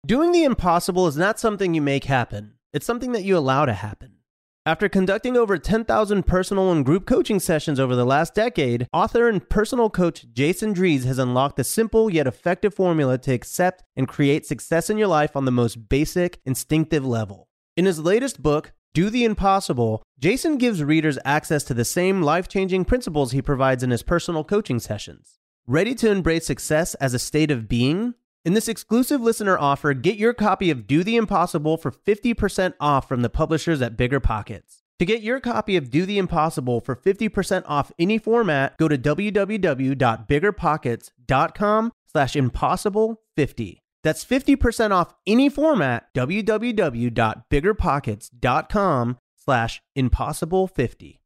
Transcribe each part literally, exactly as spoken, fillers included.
Doing the impossible is not something you make happen. It's something that you allow to happen. After conducting over ten thousand personal and group coaching sessions over the last decade, author and personal coach Jason Drees has unlocked a simple yet effective formula to accept and create success in your life on the most basic, instinctive level. In his latest book, Do the Impossible, Jason gives readers access to the same life-changing principles he provides in his personal coaching sessions. Ready to embrace success as a state of being? In this exclusive listener offer, get your copy of Do the Impossible for fifty percent off from the publishers at Bigger Pockets. To get your copy of Do the Impossible for fifty percent off any format, go to www.biggerpockets.com slash impossible fifty. That's fifty percent off any format, www.biggerpockets.com slash impossible fifty.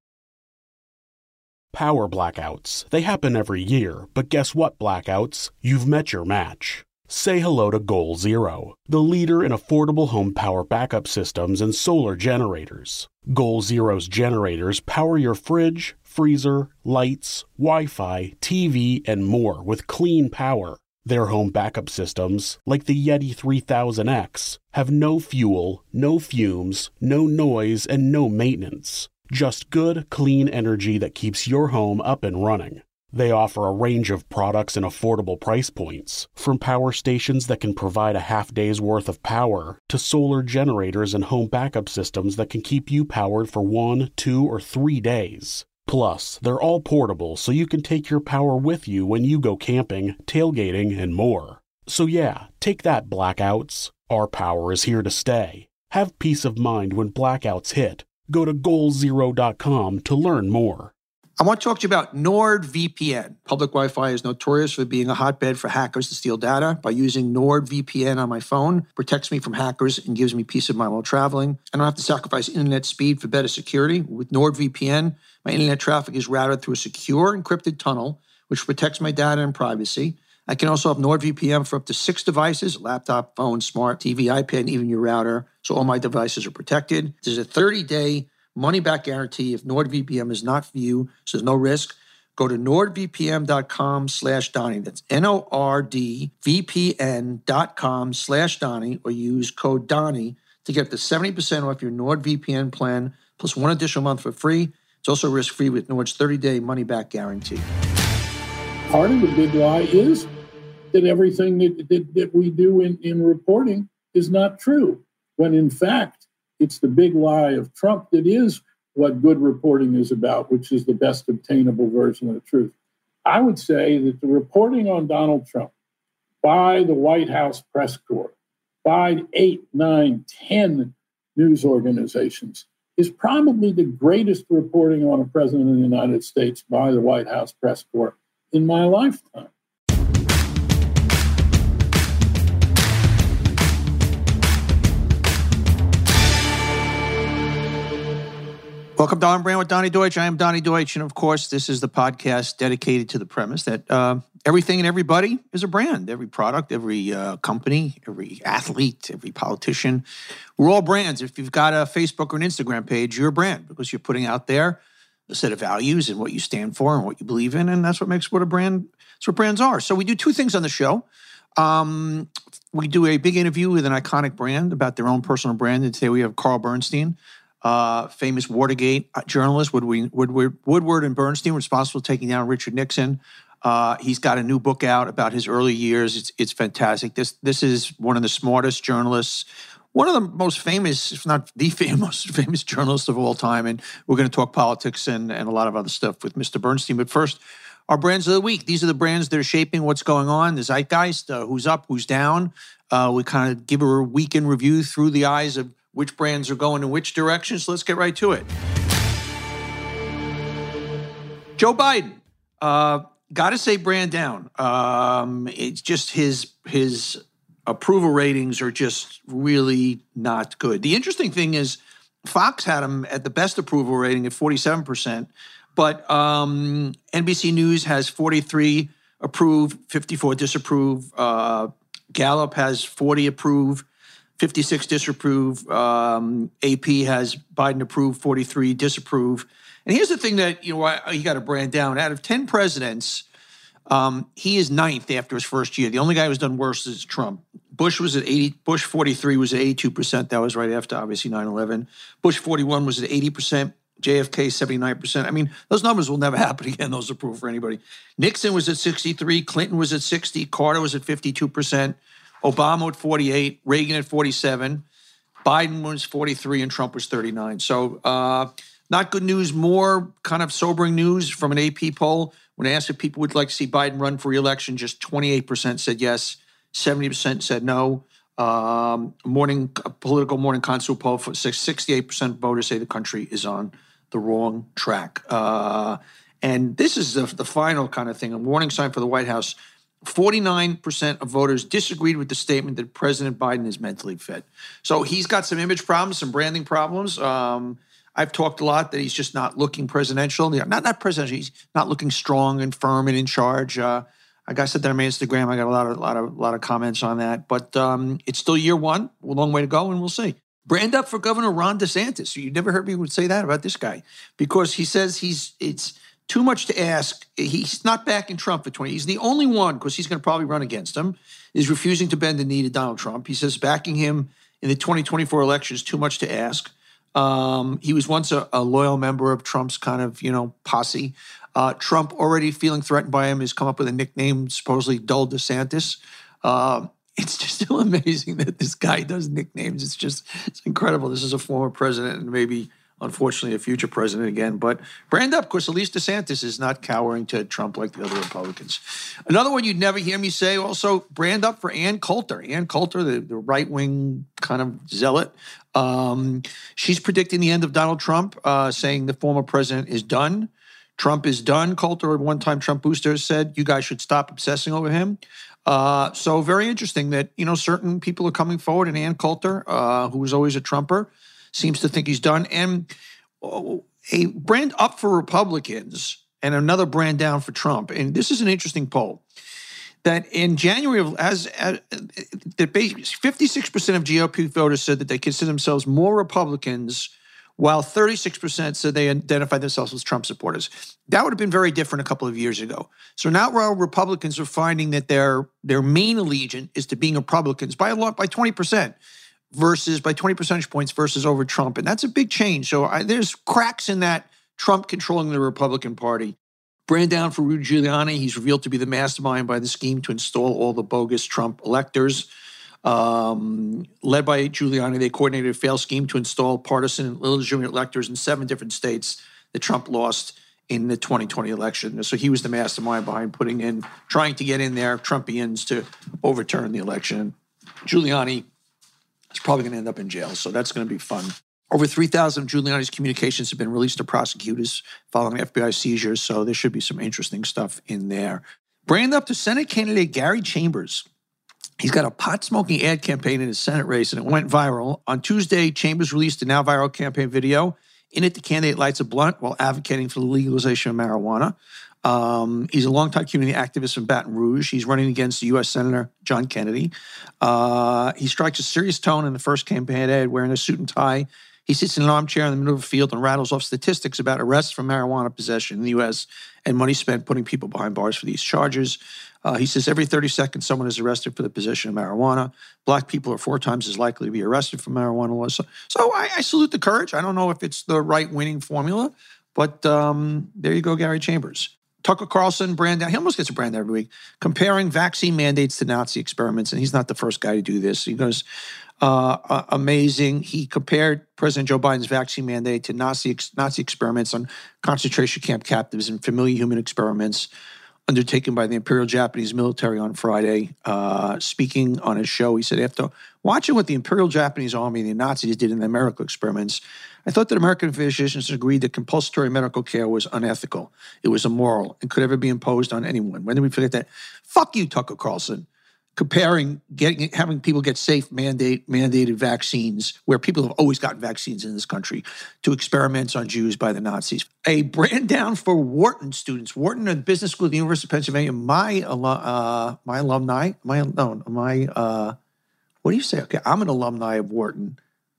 Power blackouts. They happen every year, but guess what, blackouts? You've met your match. Say hello to Goal Zero, the leader in affordable home power backup systems and solar generators. Goal Zero's generators power your fridge, freezer, lights, Wi-Fi, T V, and more with clean power. Their home backup systems, like the Yeti three thousand X, have no fuel, no fumes, no noise, and no maintenance. Just good, clean energy that keeps your home up and running. They offer a range of products and affordable price points, from power stations that can provide a half day's worth of power to solar generators and home backup systems that can keep you powered for one, two, or three days. Plus, they're all portable so you can take your power with you when you go camping, tailgating, and more. So yeah, take that, blackouts. Our power is here to stay. Have peace of mind when blackouts hit. Go to goal zero dot com to learn more. I want to talk to you about NordVPN. Public Wi-Fi is notorious for being a hotbed for hackers to steal data. By using NordVPN on my phone, it protects me from hackers and gives me peace of mind while traveling. I don't have to sacrifice internet speed for better security. With NordVPN, my internet traffic is routed through a secure encrypted tunnel, which protects my data and privacy. I can also have NordVPN for up to six devices: laptop, phone, smart T V, iPad, and even your router. So all my devices are protected. There's a thirty-day money-back guarantee if NordVPN is not for you, so there's no risk. Go to nordvpn.com slash Donnie. That's N-O-R-D-V-P-N dot com slash Donnie, or use code Donnie to get up to seventy percent off your NordVPN plan, plus one additional month for free. It's also risk-free with Nord's thirty-day money-back guarantee. Part of the big lie is that everything that, that, that we do in, in reporting is not true, when in fact, it's the big lie of Trump that is what good reporting is about, which is the best obtainable version of the truth. I would say that the reporting on Donald Trump by the White House press corps, by eight, nine, ten news organizations, is probably the greatest reporting on a president of the United States by the White House press corps in my lifetime. Welcome to On Brand with Donnie Deutsch. I am Donnie Deutsch, and of course, this is the podcast dedicated to the premise that uh, everything and everybody is a brand. Every product, every uh, company, every athlete, every politician. We're all brands. If you've got a Facebook or an Instagram page, you're a brand because you're putting out there a set of values and what you stand for and what you believe in, and that's what makes what a brand. That's what brands are. So we do two things on the show. Um, we do a big interview with an iconic brand about their own personal brand, and today we have Carl Bernstein. Uh, famous Watergate journalist, Woodward, Woodward, Woodward and Bernstein, responsible for taking down Richard Nixon. Uh, he's got a new book out about his early years. It's it's fantastic. This this is one of the smartest journalists, one of the most famous, if not the famous, famous journalists of all time. And we're going to talk politics and, and a lot of other stuff with Mister Bernstein. But first, our brands of the week. These are the brands that are shaping what's going on, the zeitgeist, uh, who's up, who's down. Uh, we kind of give a week in review through the eyes of which brands are going in which directions. So let's get right to it. Joe Biden, uh, got to say brand down. Um, it's just his his approval ratings are just really not good. The interesting thing is Fox had him at the best approval rating at forty-seven percent, but um, N B C News has forty-three approve, fifty-four disapprove. Uh, Gallup has forty approve, fifty-six disapprove. Um, A P has Biden approve, forty-three disapprove. And here's the thing that, you know, I, you got to brand down. Out of ten presidents, Um, he is ninth after his first year. The only guy who's done worse is Trump. Bush was at eighty. Bush forty-three was at eighty-two percent. That was right after, obviously, nine eleven. Bush forty-one was at eighty percent. J F K seventy-nine percent. I mean, those numbers will never happen again. Those are proof for anybody. Nixon was at sixty-three. Clinton was at sixty. Carter was at fifty-two percent. Obama at forty-eight. Reagan at forty-seven. Biden was forty-three and Trump was thirty-nine. So uh, not good news, more kind of sobering news from an A P poll. When asked if people would like to see Biden run for re-election, just twenty-eight percent said yes, seventy percent said no. Um, morning a political morning consult poll for sixty-eight percent voters say the country is on the wrong track. Uh, and this is the, the final kind of thing, a warning sign for the White House. forty-nine percent of voters disagreed with the statement that President Biden is mentally fit. So he's got some image problems, some branding problems. Um, I've talked a lot that he's just not looking presidential. Not not presidential. He's not looking strong and firm and in charge. Uh, like I said that on my Instagram. I got a lot of lot of lot of comments on that. But um, it's still year one. A long way to go, and we'll see. Brand up for Governor Ron DeSantis. You never heard me would say that about this guy because he says he's it's too much to ask. He's not backing Trump for twenty. He's the only one, because he's going to probably run against him, is refusing to bend the knee to Donald Trump. He says backing him in the twenty twenty-four election is too much to ask. Um, he was once a, a loyal member of Trump's kind of, you know, posse. Uh, Trump, already feeling threatened by him, has come up with a nickname, supposedly Dull DeSantis. Uh, it's just still amazing that this guy does nicknames. It's just, it's incredible. This is a former president and maybe, unfortunately, a future president again. But brand up, because at least DeSantis is not cowering to Trump like the other Republicans. Another one you'd never hear me say, also brand up for Ann Coulter. Ann Coulter, the, the right-wing kind of zealot. Um, she's predicting the end of Donald Trump, uh, saying the former president is done. Trump is done. Coulter, at one time Trump boosters, said, you guys should stop obsessing over him. Uh, so very interesting that, you know, certain people are coming forward, and Ann Coulter, uh, who was always a Trumper, seems to think he's done. And a brand up for Republicans and another brand down for Trump. And this is an interesting poll. That in January, of as, as that fifty-six percent of G O P voters said that they consider themselves more Republicans, while thirty-six percent said they identify themselves as Trump supporters. That would have been very different a couple of years ago. So now while Republicans are finding that their their main allegiance is to being Republicans by a lot, by twenty percent. Versus by twenty percentage points versus over Trump. And that's a big change. So I, there's cracks in that Trump controlling the Republican Party. Brand down for Rudy Giuliani. He's revealed to be the mastermind by the scheme to install all the bogus Trump electors. Um, led by Giuliani, they coordinated a failed scheme to install partisan and illegitimate electors in seven different states that Trump lost in the twenty twenty election. So he was the mastermind behind putting in, trying to get in there Trumpians to overturn the election. Giuliani is probably going to end up in jail, so that's going to be fun. Over three thousand of Giuliani's communications have been released to prosecutors following F B I seizures, so there should be some interesting stuff in there. Brand up to Senate candidate Gary Chambers. He's got a pot-smoking ad campaign in his Senate race, and it went viral. On Tuesday, Chambers released a now-viral campaign video. In it, the candidate lights a blunt while advocating for the legalization of marijuana. Um, he's a longtime community activist from Baton Rouge. He's running against U S Senator John Kennedy. Uh, he strikes a serious tone in the first campaign ad, wearing a suit and tie. He sits in an armchair in the middle of the field and rattles off statistics about arrests for marijuana possession in the U S and money spent putting people behind bars for these charges. Uh, he says every thirty seconds someone is arrested for the possession of marijuana. Black people are four times as likely to be arrested for marijuana laws. So, so I, I salute the courage. I don't know if it's the right winning formula, but um, there you go, Gary Chambers. Tucker Carlson, brand down. He almost gets a brand every week, comparing vaccine mandates to Nazi experiments. And he's not the first guy to do this. He goes, uh, uh, amazing. He compared President Joe Biden's vaccine mandate to Nazi, ex- Nazi experiments on concentration camp captives and familiar human experiments undertaken by the Imperial Japanese military on Friday. Uh, speaking on his show, he said, after watching what the Imperial Japanese Army and the Nazis did in the medical experiments, I thought that American physicians agreed that compulsory medical care was unethical. It was immoral and could ever be imposed on anyone. When did we forget that? Fuck you, Tucker Carlson. Comparing, getting, having people get safe mandate mandated vaccines, where people have always gotten vaccines in this country, to experiments on Jews by the Nazis. A brand down for Wharton students. Wharton, a business school at the University of Pennsylvania. My uh, my alumni, my no, my uh, what do you say? Okay, I'm an alumni of Wharton,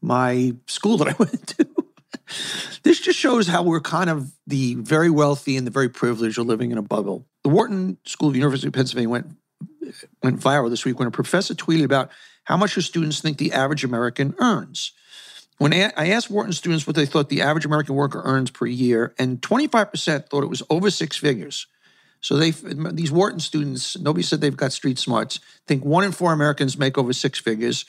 my school that I went to. This just shows how we're kind of the very wealthy and the very privileged are living in a bubble. The Wharton School of the University of Pennsylvania went, went viral this week when a professor tweeted about how much her students think the average American earns. When I asked Wharton students what they thought the average American worker earns per year, and twenty-five percent thought it was over six figures. So they, these Wharton students, nobody said they've got street smarts, think one in four Americans make over six figures.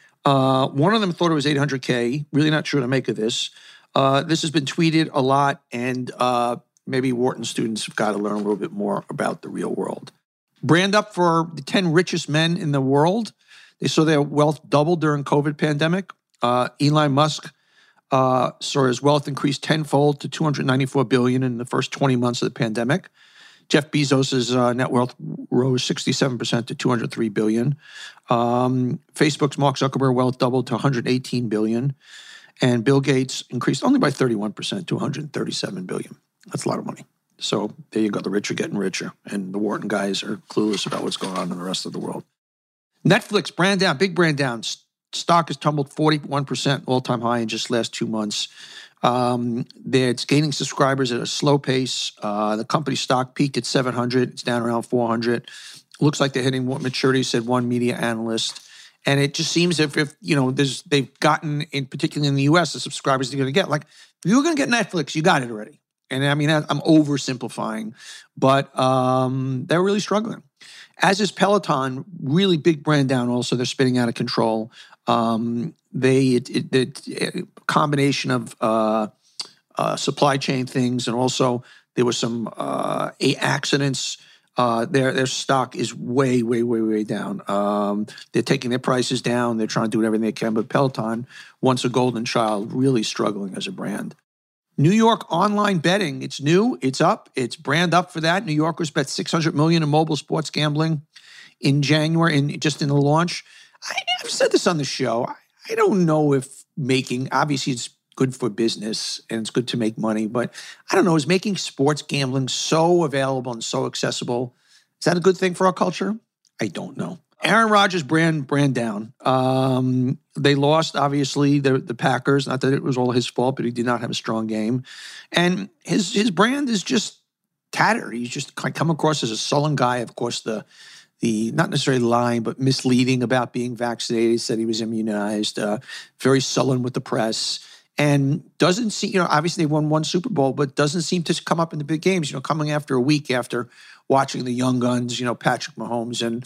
Uh, one of them thought it was eight hundred K. Really not sure to make of this. Uh, this has been tweeted a lot, and uh, maybe Wharton students have got to learn a little bit more about the real world. Brand up for the ten richest men in the world. They saw their wealth double during COVID pandemic. Uh, Elon Musk uh, saw his wealth increase tenfold to two hundred ninety-four billion dollars in the first twenty months of the pandemic. Jeff Bezos' uh, net wealth rose sixty-seven percent to two hundred three billion dollars. Um, Facebook's Mark Zuckerberg wealth doubled to one hundred eighteen billion dollars. And Bill Gates increased only by thirty-one percent to one hundred thirty-seven billion dollars. That's a lot of money. So there you go. The rich are getting richer. And the Wharton guys are clueless about what's going on in the rest of the world. Netflix, brand down, big brand down. Stock has tumbled forty-one percent, all-time high in just last two months. Um, it's gaining subscribers at a slow pace. Uh, the company stock peaked at seven hundred. It's down around four hundred. Looks like they're hitting what maturity, said one media analyst. And it just seems if, if you know, there's they've gotten, in particularly in the U S, the subscribers they're going to get. Like, if you were going to get Netflix, you got it already. And I mean, I'm oversimplifying, but um, they're really struggling. As is Peloton, really big brand down also. They're spinning out of control. Um, they, it, it, it, a combination of uh, uh, supply chain things, and also there was some uh, accidents. Uh, their their stock is way, way, way, way down. Um, they're taking their prices down. They're trying to do everything they can. But Peloton, once a golden child, really struggling as a brand. New York online betting, it's new, it's up, it's brand up for that. New Yorkers bet six hundred million dollars in mobile sports gambling in January, in, just in the launch. I, I've said this on the show. I, I don't know if making, obviously it's good for business and it's good to make money, but I don't know, is making sports gambling so available and so accessible, is that a good thing for our culture? I don't know. Aaron Rodgers brand brand down. Um, they lost, obviously, the, the Packers. Not that it was all his fault, but he did not have a strong game. And his his brand is just tattered. He's just come across as a sullen guy. Of course, the the not necessarily lying, but misleading about being vaccinated. He said he was immunized. Uh, very sullen with the press. And doesn't see, you know, obviously they won one Super Bowl, but doesn't seem to come up in the big games, you know, coming after a week after watching the young guns, you know, Patrick Mahomes and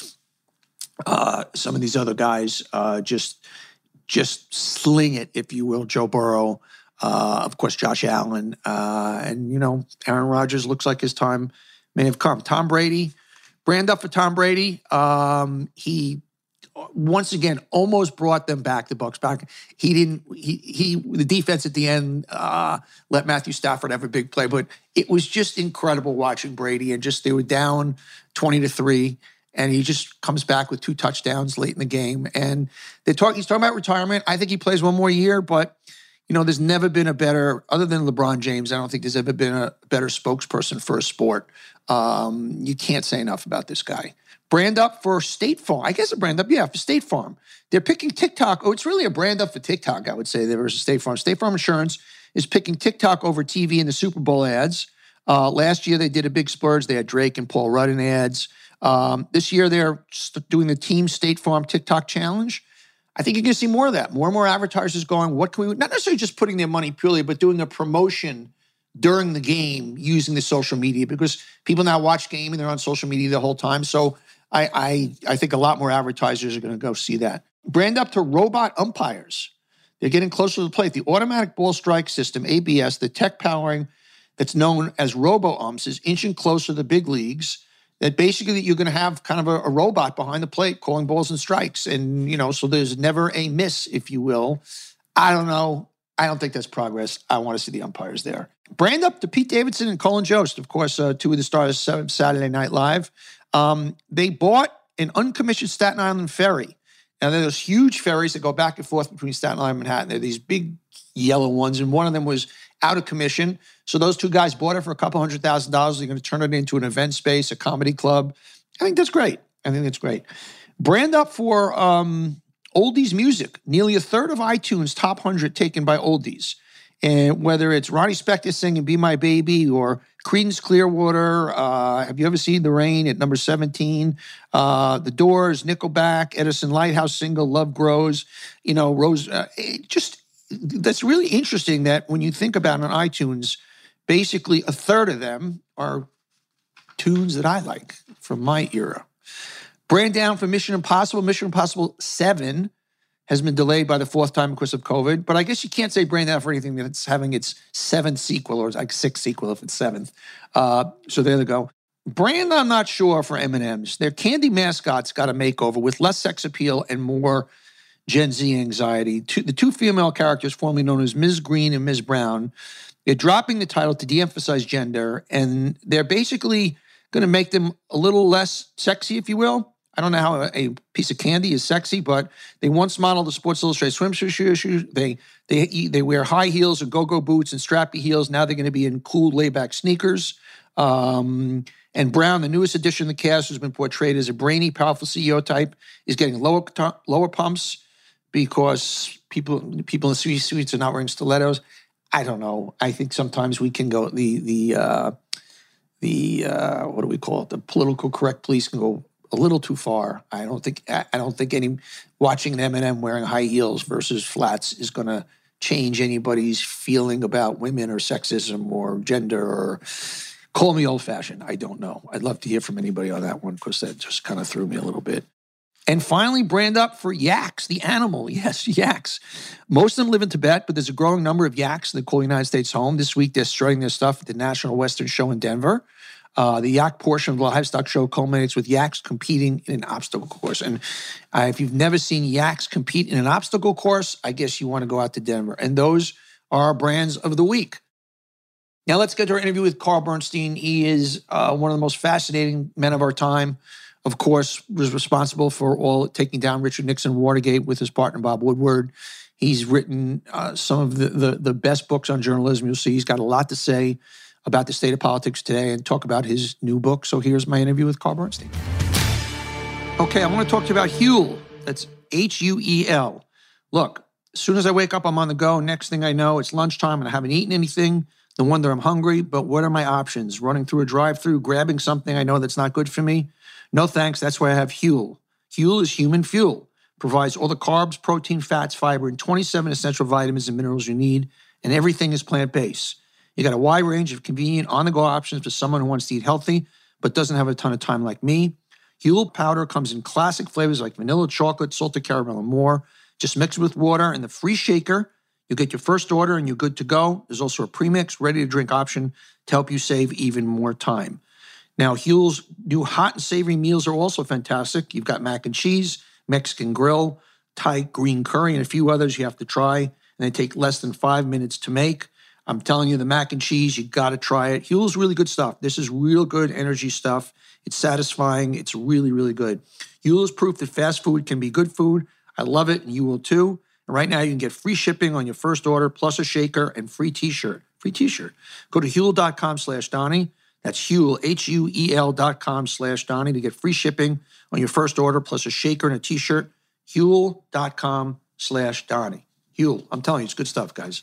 uh, some of these other guys uh, just just sling it, if you will. Joe Burrow, uh, of course, Josh Allen. Uh, and, you know, Aaron Rodgers looks like his time may have come. Tom Brady, brand up for Tom Brady. Um, he once again almost brought them back, the Bucs back. He didn't, he, he, the defense at the end uh, let Matthew Stafford have a big play, but it was just incredible watching Brady, and just, they were down twenty to three, and he just comes back with two touchdowns late in the game. And they talk, he's talking about retirement. I think he plays one more year, but you know, there's never been a better, other than LeBron James, I don't think there's ever been a better spokesperson for a sport. Um, you can't say enough about this guy. Brand up for State Farm. I guess a brand up, yeah, for State Farm. They're picking TikTok. Oh, it's really a brand up for TikTok, I would say, versus State Farm. State Farm Insurance is picking TikTok over T V in the Super Bowl ads. Uh, last year, they did a big splurge. They had Drake and Paul Rudd in ads. Um, this year, they're doing the Team State Farm TikTok Challenge. I think you're going to see more of that. More and more advertisers going, what can we, not necessarily just putting their money purely, but doing a promotion during the game using the social media, because people now watch game and they're on social media the whole time. So I I, I think a lot more advertisers are going to go see that. Brand up to robot umpires. They're getting closer to the plate. The automatic ball strike system, A B S, the tech powering that's known as robo-umps, is inching closer to the big leagues. That basically you're going to have kind of a, a robot behind the plate calling balls and strikes. And, you know, so there's never a miss, if you will. I don't know. I don't think that's progress. I want to see the umpires there. Brand up to Pete Davidson and Colin Jost, of course, uh, two of the stars of Saturday Night Live. Um, they bought an uncommissioned Staten Island ferry. Now, there are those huge ferries that go back and forth between Staten Island and Manhattan. They're these big yellow ones, and one of them was out of commission. So those two guys bought it for a couple hundred thousand dollars. They're going to turn it into an event space, a comedy club. I think that's great. I think that's great. Brand up for um, oldies music. Nearly a third of iTunes top one hundred taken by oldies. And whether it's Ronnie Spector singing Be My Baby or Creedence Clearwater, uh, have you ever seen The Rain at number seventeen? Uh, the Doors, Nickelback, Edison Lighthouse single, Love Grows, you know, Rose, uh, it just, that's really interesting that when you think about it on iTunes, basically a third of them are tunes that I like from my era. Brand down for Mission Impossible. Mission Impossible seven has been delayed by the fourth time because of COVID. But I guess you can't say brand down for anything that's having its seventh sequel or like sixth sequel if it's seventh. Uh, so there they go. Brand, I'm not sure for M and M's. Their candy mascots got a makeover with less sex appeal and more Gen Z anxiety. Two, the two female characters, formerly known as Miz Green and Miz Brown, they're dropping the title to de-emphasize gender, and they're basically going to make them a little less sexy, if you will. I don't know how a, a piece of candy is sexy, but they once modeled the Sports Illustrated swimsuit shoes. They they they wear high heels and go-go boots and strappy heels. Now they're going to be in cool layback sneakers. Um, and Brown, the newest addition to the cast, who's been portrayed as a brainy, powerful C E O type, is getting lower lower pumps because people people in the suites are not wearing stilettos. I don't know. I think sometimes we can go the the uh, the uh, what do we call it? The political correct police can go a little too far. I don't think I don't think any watching an M and M wearing high heels versus flats is going to change anybody's feeling about women or sexism or gender or call me old-fashioned. I don't know. I'd love to hear from anybody on that one because that just kind of threw me a little bit. And finally, brand up for yaks, the animal. Yes, yaks. Most of them live in Tibet, but there's a growing number of yaks that call the United States home. This week, they're strutting their stuff at the National Western Show in Denver. Uh, the yak portion of the livestock show culminates with yaks competing in an obstacle course. And uh, if you've never seen yaks compete in an obstacle course, I guess you want to go out to Denver. And those are our brands of the week. Now let's get to our interview with Carl Bernstein. He is uh, one of the most fascinating men of our time. Of course, was responsible for all taking down Richard Nixon Watergate with his partner Bob Woodward. He's written uh, some of the, the, the best books on journalism. You'll see he's got a lot to say about the state of politics today and talk about his new book. So here's my interview with Carl Bernstein. Okay, I want to talk to you about Huel. That's H U E L. Look, as soon as I wake up, I'm on the go. Next thing I know, it's lunchtime and I haven't eaten anything. No wonder I'm hungry, but what are my options? Running through a drive-thru, grabbing something I know that's not good for me? No thanks, that's why I have Huel. Huel is human fuel. Provides all the carbs, protein, fats, fiber, and twenty-seven essential vitamins and minerals you need, and everything is plant-based. You got a wide range of convenient on-the-go options for someone who wants to eat healthy but doesn't have a ton of time like me. Huel powder comes in classic flavors like vanilla, chocolate, salted caramel, and more. Just mix it with water and the free shaker. You get your first order and you're good to go. There's also a premix, ready-to-drink option to help you save even more time. Now, Huel's new hot and savory meals are also fantastic. You've got mac and cheese, Mexican grill, Thai green curry, and a few others you have to try, and they take less than five minutes to make. I'm telling you, the mac and cheese, you got to try it. Huel's really good stuff. This is real good energy stuff. It's satisfying. It's really, really good. Huel is proof that fast food can be good food. I love it, and you will too. And right now, you can get free shipping on your first order, plus a shaker and free t-shirt. Free t-shirt. Go to Huel.com slash Donnie. That's Huel, H U E L dot com slash Donnie to get free shipping on your first order, plus a shaker and a t-shirt. Huel.com slash Donnie. Huel. I'm telling you, it's good stuff, guys.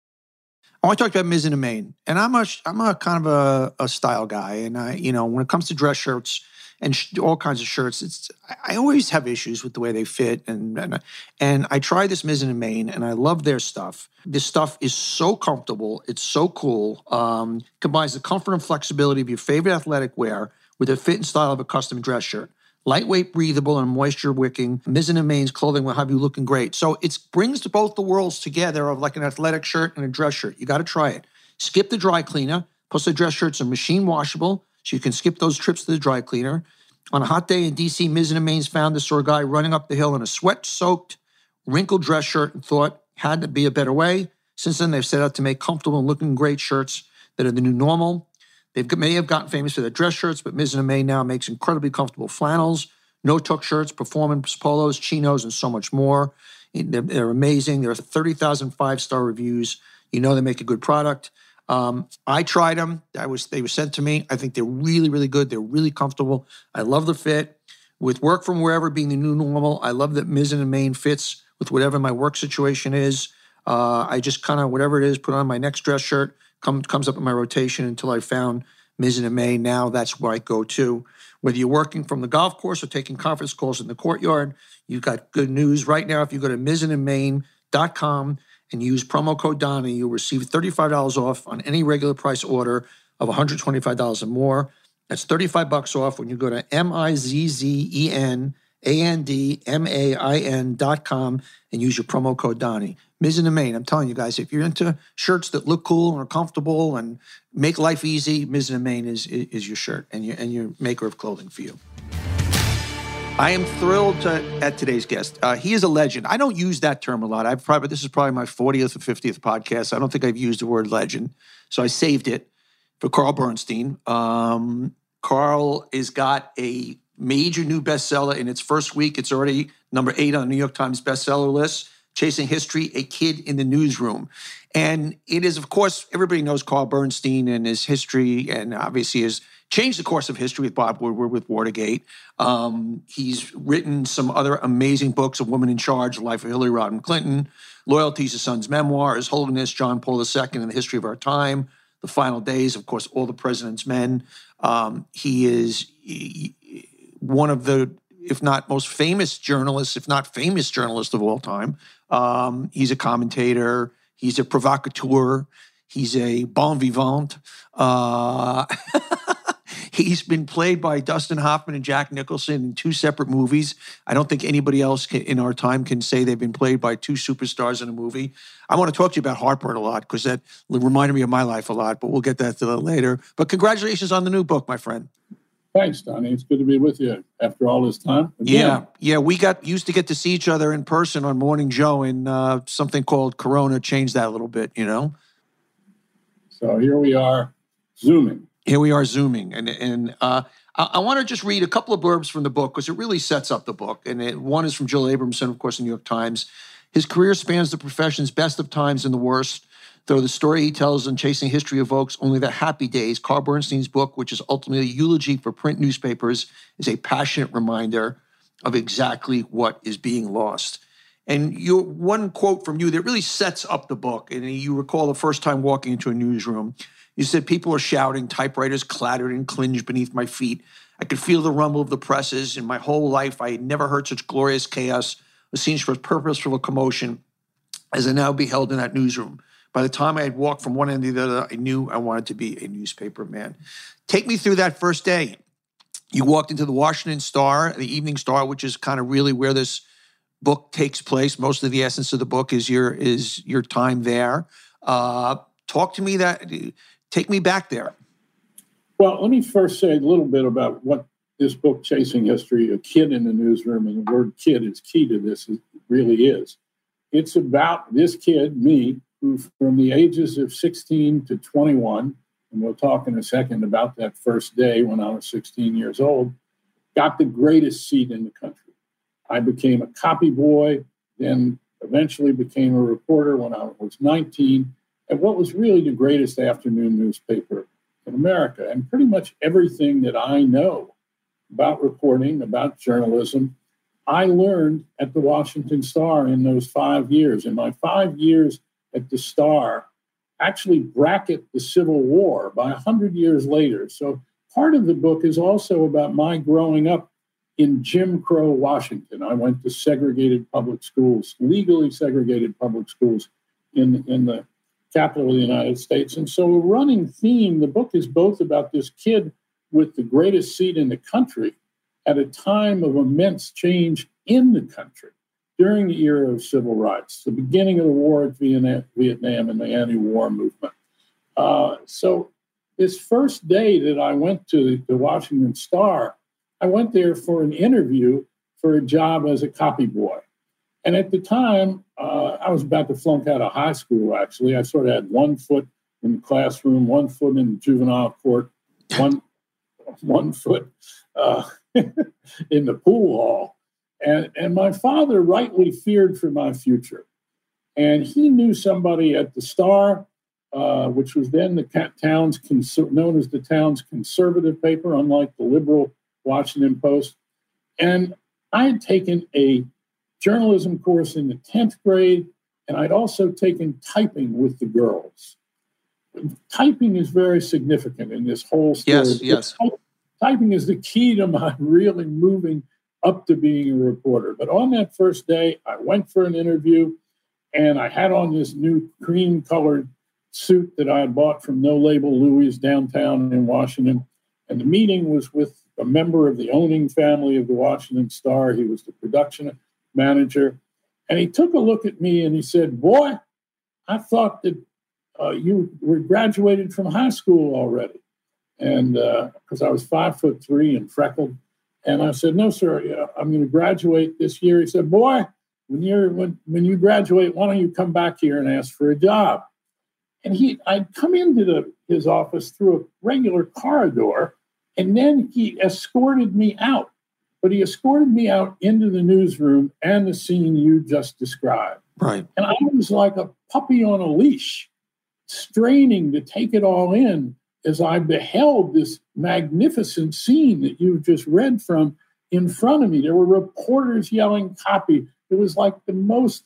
I want to talk about Mizzen and Main, and I'm a I'm a kind of a, a style guy, and I you know when it comes to dress shirts and sh- all kinds of shirts, it's I always have issues with the way they fit, and and, and I tried this Mizzen and Main, and I love their stuff. This stuff is so comfortable, it's so cool. Um, combines the comfort and flexibility of your favorite athletic wear with the fit and style of a custom dress shirt. Lightweight, breathable, and moisture-wicking. Mizzen and Main's clothing will have you looking great. So it brings both the worlds together of like an athletic shirt and a dress shirt. You got to try it. Skip the dry cleaner. Plus, the dress shirts are machine washable, so you can skip those trips to the dry cleaner. On a hot day in D C, Mizzen and Main's found this saw a guy running up the hill in a sweat-soaked, wrinkled dress shirt and thought, had to be a better way. Since then, they've set out to make comfortable and looking great shirts that are the new normal. They may have gotten famous for their dress shirts, but Mizzen and Main now makes incredibly comfortable flannels, no-tuck shirts, performance polos, chinos, and so much more. They're, they're amazing. There are thirty thousand five-star reviews. You know they make a good product. Um, I tried them. I was, they were sent to me. I think they're really, really good. They're really comfortable. I love the fit. With work from wherever being the new normal, I love that Mizzen and Main fits with whatever my work situation is. Uh, I just kind of, whatever it is, put on my next dress shirt, come, comes up in my rotation until I found Mizzen and Main. Now that's where I go to. Whether you're working from the golf course or taking conference calls in the courtyard, you've got good news. Right now, if you go to mizzen and main dot com and use promo code Donnie, you'll receive thirty-five dollars off on any regular price order of one hundred twenty-five dollars or more. That's thirty-five bucks off when you go to M I Z Z E N A N D M A I N dot com and use your promo code Donnie. Mizzen and Main, I'm telling you guys, if you're into shirts that look cool and are comfortable and make life easy, Mizzen and Main is, is your shirt and your, and your maker of clothing for you. I am thrilled to, at today's guest. Uh, he is a legend. I don't use that term a lot. I've probably, this is probably my fortieth or fiftieth podcast. I don't think I've used the word legend. So I saved it for Carl Bernstein. Um, Carl has got a major new bestseller in its first week. It's already number eight on the New York Times bestseller list. Chasing History, A Kid in the Newsroom. And it is, of course, everybody knows Carl Bernstein and his history, and obviously has changed the course of history with Bob Woodward, with Watergate. Um, he's written some other amazing books, A Woman in Charge, The Life of Hillary Rodham Clinton, Loyalty's a Son's Memoir, His Holiness John Paul the Second and the History of Our Time, The Final Days, of course, All the President's Men. Um, he is one of the, if not most famous journalists, if not famous journalist of all time. Um, he's a commentator. He's a provocateur. He's a bon vivant. Uh, he's been played by Dustin Hoffman and Jack Nicholson in two separate movies. I don't think anybody else can, in our time can say they've been played by two superstars in a movie. I want to talk to you about Heartburn a lot because that reminded me of my life a lot, but we'll get that to that later. But congratulations on the new book, my friend. Thanks, Donnie. It's good to be with you after all this time. Again. Yeah, yeah. We got used to get to see each other in person on Morning Joe, and uh, something called Corona changed that a little bit, you know? So here we are, Zooming. Here we are, Zooming. And and uh, I, I want to just read a couple of blurbs from the book because it really sets up the book. And it, one is from Jill Abramson, of course, in the New York Times. His career spans the profession's best of times and the worst. Though the story he tells in Chasing History evokes only the happy days, Carl Bernstein's book, which is ultimately a eulogy for print newspapers, is a passionate reminder of exactly what is being lost. And your one quote from you that really sets up the book, and you recall the first time walking into a newsroom, you said, people are shouting, typewriters clattered and clinged beneath my feet. I could feel the rumble of the presses. In my whole life, I had never heard such glorious chaos, a scene for purposeful commotion, as I now beheld in that newsroom. By the time I had walked from one end to the other, I knew I wanted to be a newspaper man. Take me through that first day. You walked into the Washington Star, the Evening Star, which is kind of really where this book takes place. Most of the essence of the book is your is your time there. Uh, talk to me that, take me back there. Well, let me first say a little bit about what this book, Chasing History, A Kid in the Newsroom, and the word kid is key to this, it really is. It's about this kid, me, who from the ages of sixteen to twenty-one, and we'll talk in a second about that first day when I was sixteen years old, got the greatest seat in the country. I became a copy boy, then eventually became a reporter when I was nineteen, at what was really the greatest afternoon newspaper in America. And pretty much everything that I know about reporting, about journalism, I learned at the Washington Star in those five years. In my five years at the Star, actually bracket the Civil War by one hundred years later. So part of the book is also about my growing up in Jim Crow, Washington. I went to segregated public schools, legally segregated public schools in, in the capital of the United States. And so a running theme, the book is both about this kid with the greatest seat in the country at a time of immense change in the country during the era of civil rights, the beginning of the war at Vietnam and the anti-war movement. Uh, so this first day that I went to the Washington Star, I went there for an interview for a job as a copy boy. And at the time, uh, I was about to flunk out of high school, actually. I sort of had one foot in the classroom, one foot in the juvenile court, one, one foot uh, in the pool hall. And, and my father rightly feared for my future. And he knew somebody at the Star, uh, which was then the town's cons- known as the town's conservative paper, unlike the liberal Washington Post. And I had taken a journalism course in the tenth grade And I'd also taken typing with the girls. Typing is very significant in this whole story. Yes, yes. Type, typing is the key to my really moving up to being a reporter. But on that first day, I went for an interview, and I had on this new cream-colored suit that I had bought from No Label Louis downtown in Washington. And the meeting was with a member of the owning family of the Washington Star. He was the production manager. And he took a look at me and he said, "Boy, I thought that uh, you were graduated from high school already." And because uh, I was five foot three and freckled. And I said, "No, sir, yeah, I'm going to graduate this year." He said, "Boy, when you're when, when you graduate, why don't you come back here and ask for a job?" And he, I'd come into the, his office through a regular corridor, and then he escorted me out. But he escorted me out into the newsroom and the scene you just described. Right. And I was like a puppy on a leash, straining to take it all in as I beheld this magnificent scene that you've just read from in front of me. There were reporters yelling copy. It was like the most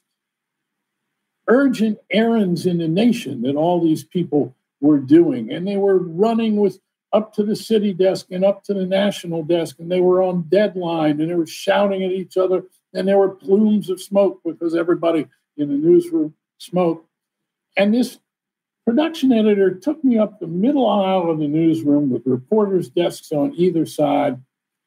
urgent errands in the nation that all these people were doing. And they were running with up to the city desk and up to the national desk, and they were on deadline, and they were shouting at each other, and there were plumes of smoke because everybody in the newsroom smoked. And this production editor took me up the middle aisle of the newsroom with reporters' desks on either side.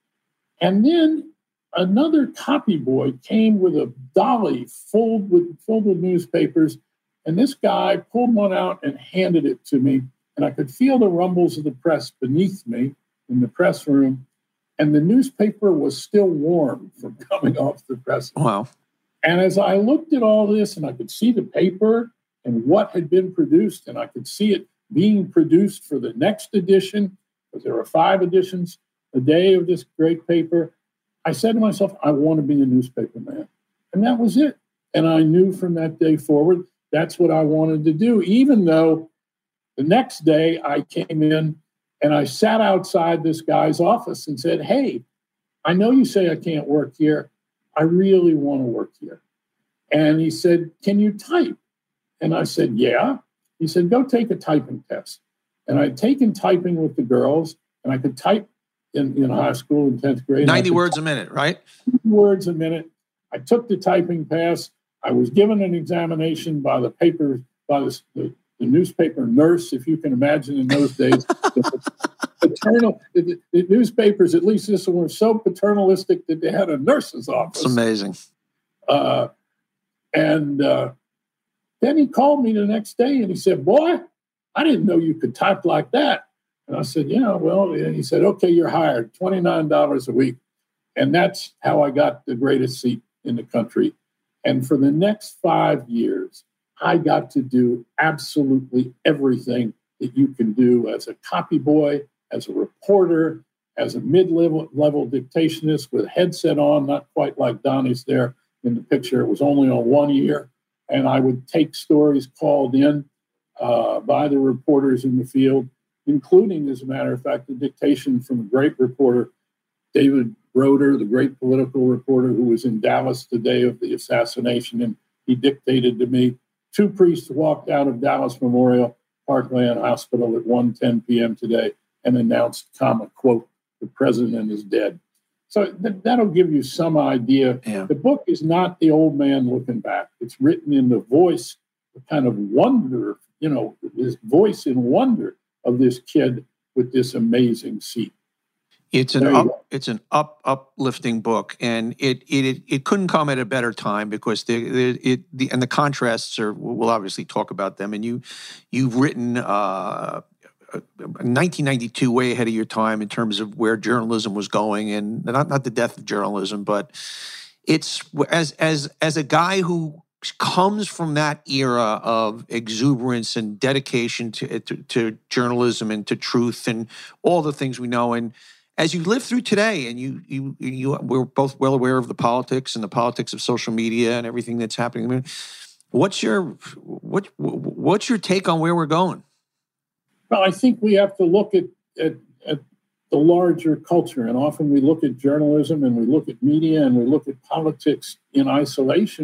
And then another copy boy came with a dolly filled with, filled with newspapers, and this guy pulled one out and handed it to me. And I could feel the rumbles of the press beneath me in the press room. And the newspaper was still warm from coming off the press. Wow. And as I looked at all this, and I could see the paper and what had been produced, and I could see it being produced for the next edition, because there were five editions a day of this great paper, I said to myself, I want to be a newspaper man. And that was it. And I knew from that day forward, that's what I wanted to do, even though the next day I came in and I sat outside this guy's office and said, "Hey, I know you say I can't work here. I really want to work here." And he said, "Can you type?" And I said, "Yeah." He said, "Go take a typing test." And I'd taken typing with the girls, and I could type in, in high school in tenth grade. ninety words a minute, right? ninety words a minute. I took the typing pass. I was given an examination by the paper, by the, the The newspaper nurse, if you can imagine in those days, the paternal the, the newspapers, at least this one, were so paternalistic that they had a nurse's office. It's amazing. Uh, and uh, then he called me the next day and he said, "Boy, I didn't know you could type like that." And I said, "Yeah, well," and he said, "Okay, you're hired, twenty-nine dollars a week." And that's how I got the greatest seat in the country. And for the next five years, I got to do absolutely everything that you can do as a copy boy, as a reporter, as a mid-level level dictationist with a headset on, not quite like Donnie's there in the picture. It was only on one ear. And I would take stories called in uh, by the reporters in the field, including, as a matter of fact, the dictation from a great reporter, David Broder, the great political reporter who was in Dallas the day of the assassination. And he dictated to me. Two priests walked out of Dallas Memorial Parkland Hospital at one ten p.m. today and announced, comma, quote, "The president is dead." So th- that'll give you some idea. Yeah. The book is not the old man looking back. It's written in the voice, the kind of wonder, you know, this voice and wonder of this kid with this amazing seat. It's an up, it's an up uplifting book, and it it it couldn't come at a better time because the, the it the and the contrasts are. We'll obviously talk about them. And you you've written uh, nineteen ninety-two way ahead of your time in terms of where journalism was going, and not not the death of journalism, but it's as as as a guy who comes from that era of exuberance and dedication to to, to journalism and to truth and all the things we know. And as you live through today, and you, you, you, we're both well aware of the politics and the politics of social media and everything that's happening. I mean, what's your what what's your take on where we're going? Well, I think we have to look at, at at the larger culture, and often we look at journalism and we look at media and we look at politics in isolation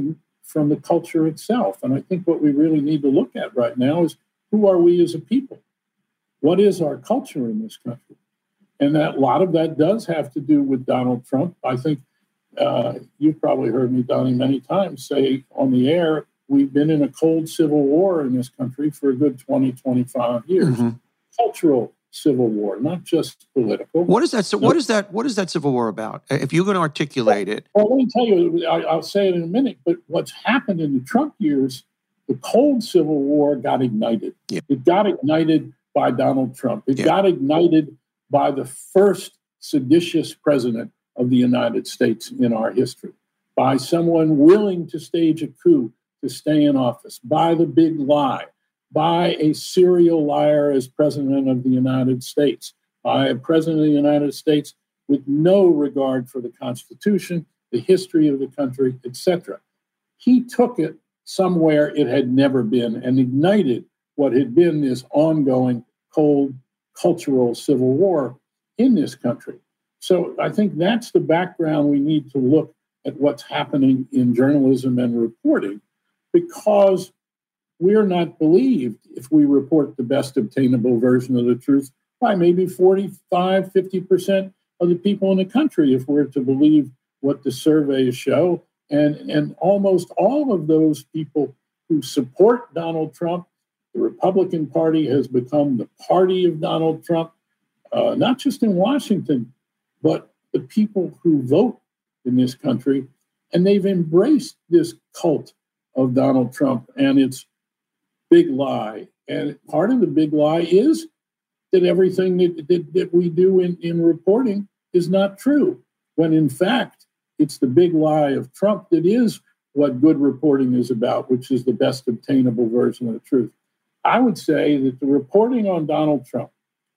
from the culture itself. And I think what we really need to look at right now is, who are we as a people? What is our culture in this country? And that a lot of that does have to do with Donald Trump. I think uh, you've probably heard me, Donnie, many times say on the air, we've been in a cold civil war in this country for a good twenty, twenty-five years. Mm-hmm. Cultural civil war, not just political. What is that? So what is that? What is that civil war about? If you're going to articulate it. Well, let me tell you, I, I'll say it in a minute, but what's happened in the Trump years, the cold civil war got ignited. Yeah. It got ignited by Donald Trump. It yeah. got ignited by the first seditious president of the United States in our history, by someone willing to stage a coup to stay in office, by the big lie, by a serial liar as president of the United States, by a president of the United States with no regard for the Constitution, the history of the country, et cetera. He took it somewhere it had never been and ignited what had been this ongoing cold cultural civil war in this country. So I think that's the background we need to look at what's happening in journalism and reporting, because we're not believed if we report the best obtainable version of the truth by maybe forty-five, fifty percent of the people in the country, if we're to believe what the surveys show. And, and almost all of those people who support Donald Trump, the Republican Party has become the party of Donald Trump, uh, not just in Washington, but the people who vote in this country. And they've embraced this cult of Donald Trump and its big lie. And part of the big lie is that everything that, that, that we do in, in reporting is not true, when in fact, it's the big lie of Trump that is what good reporting is about, which is the best obtainable version of the truth. I would say that the reporting on Donald Trump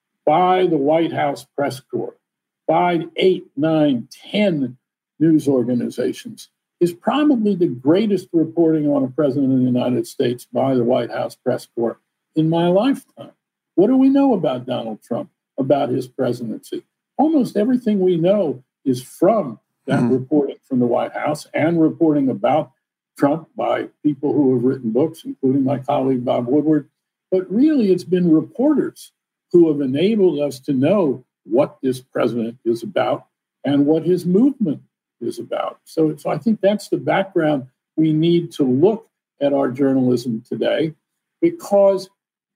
by the White House press corps, by eight, nine, ten news organizations, is probably the greatest reporting on a president of the United States by the White House press corps in my lifetime. What do we know about Donald Trump, about his presidency? Almost everything we know is from that mm-hmm. reporting from the White House and reporting about Trump by people who have written books, including my colleague Bob Woodward. But really, it's been reporters who have enabled us to know what this president is about and what his movement is about. So, so I think that's the background we need to look at our journalism today, because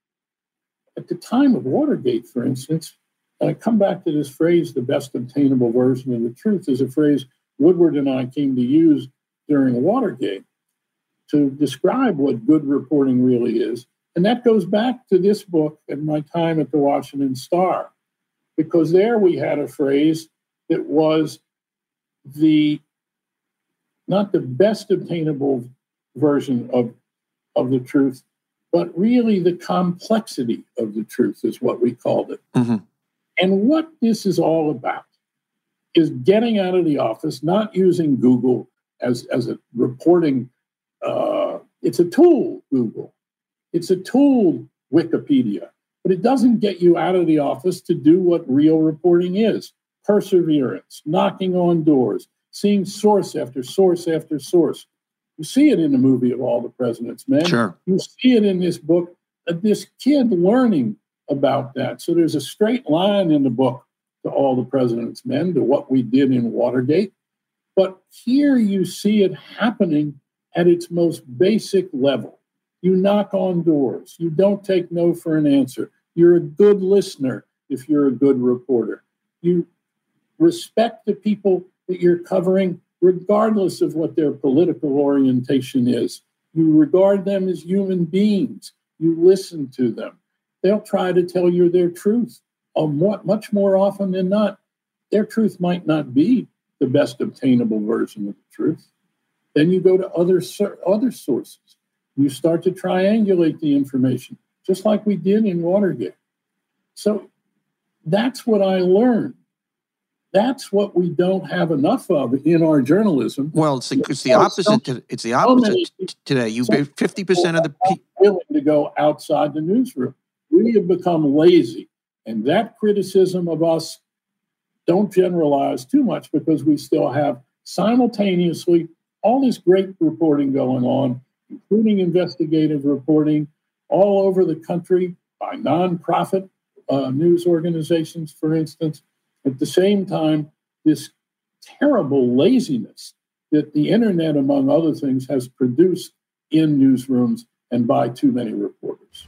at the time of Watergate, for instance, and I come back to this phrase, the best obtainable version of the truth, is a phrase Woodward and I came to use during Watergate to describe what good reporting really is. And that goes back to this book and my time at the Washington Star, because there we had a phrase that was the not the best obtainable version of, of the truth, but really the complexity of the truth is what we called it. Mm-hmm. And what this is all about is getting out of the office, not using Google as, as a reporting, uh, it's a tool, Google. It's a tool, Wikipedia, but it doesn't get you out of the office to do what real reporting is. Perseverance, knocking on doors, seeing source after source after source. You see it in the movie of All the President's Men. Sure. You see it in this book, uh, this kid learning about that. So there's a straight line in the book to All the President's Men, to what we did in Watergate. But here you see it happening at its most basic level. You knock on doors. You don't take no for an answer. You're a good listener if you're a good reporter. You respect the people that you're covering, regardless of what their political orientation is. You regard them as human beings. You listen to them. They'll try to tell you their truth. Um, what, much more often than not, their truth might not be the best obtainable version of the truth. Then you go to other, other sources. You start to triangulate the information, just like we did in Watergate. So that's what I learned. That's what we don't have enough of in our journalism. Well, it's the, it's the opposite. To, it's the opposite today. You fifty percent of the people willing to go outside the newsroom. We have become lazy, and that criticism of us, don't generalize too much, because we still have simultaneously all this great reporting going on, including investigative reporting all over the country by nonprofit uh, news organizations, for instance. At the same time, this terrible laziness that the internet, among other things, has produced in newsrooms and by too many reporters.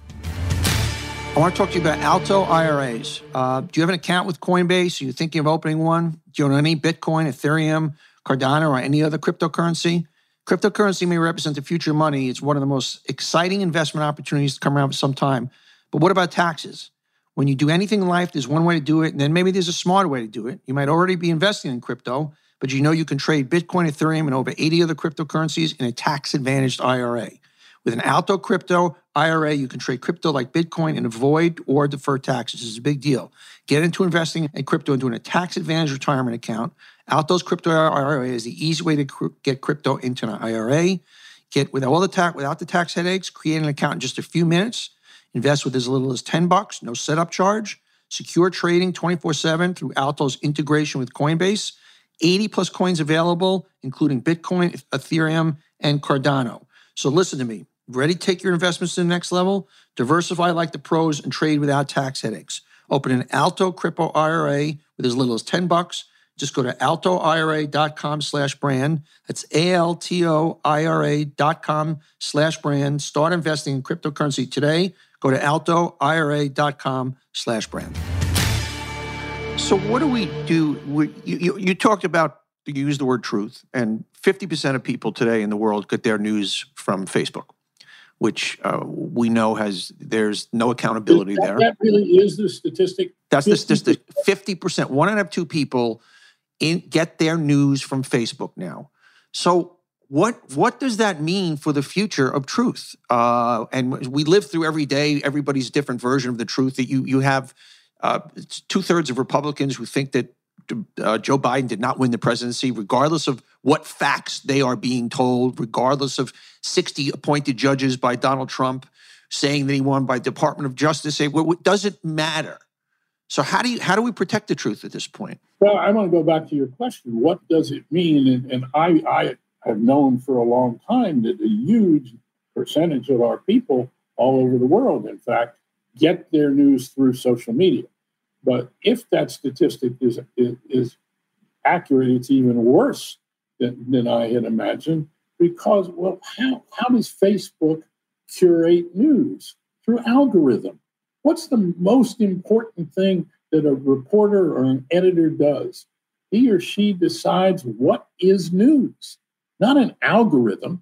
I want to talk to you about Alto I R As. Uh, do you have an account with Coinbase? Are you thinking of opening one? Do you own any Bitcoin, Ethereum, Cardano, or any other cryptocurrency? Cryptocurrency may represent the future of money. It's one of the most exciting investment opportunities to come around for some time. But what about taxes? When you do anything in life, there's one way to do it, and then maybe there's a smarter way to do it. You might already be investing in crypto, but you know you can trade Bitcoin, Ethereum, and over eighty other cryptocurrencies in a tax-advantaged I R A. With an Alto Crypto I R A, you can trade crypto like Bitcoin and avoid or defer taxes. This is a big deal. Get into investing in crypto and doing a tax-advantaged retirement account. Alto's Crypto I R A is the easy way to cr- get crypto into an I R A. Get with all the tax, without the tax headaches, create an account in just a few minutes. Invest with as little as ten bucks, no setup charge. Secure trading twenty-four seven through Alto's integration with Coinbase. eighty plus coins available, including Bitcoin, Ethereum, and Cardano. So listen to me. Ready to take your investments to the next level? Diversify like the pros and trade without tax headaches. Open an Alto Crypto I R A with as little as ten bucks. Just go to altoira.com slash brand. That's A-L-T-O-I-R-A dot com slash brand. Start investing in cryptocurrency today. Go to altoira.com slash brand. So what do we do? We, you, you, you talked about, you used the word truth, and fifty percent of people today in the world get their news from Facebook, which uh, we know has, there's no accountability that, there. That really is the statistic. That's the statistic. fifty percent, one out of two people in, get their news from Facebook now. So what what does that mean for the future of truth? Uh, and we live through every day, everybody's different version of the truth. That you you have uh, two-thirds of Republicans who think that uh, Joe Biden did not win the presidency, regardless of what facts they are being told, regardless of sixty appointed judges by Donald Trump saying that he won by Department of Justice. Say, well, does it matter? So how do you how do we protect the truth at this point? Well, I want to go back to your question. What does it mean? And, and I, I have known for a long time that a huge percentage of our people all over the world, in fact, get their news through social media. But if that statistic is is, is accurate, it's even worse than, than I had imagined. Because, well, how, how does Facebook curate news? Through algorithm. What's the most important thing that a reporter or an editor does? He or she decides what is news, not an algorithm,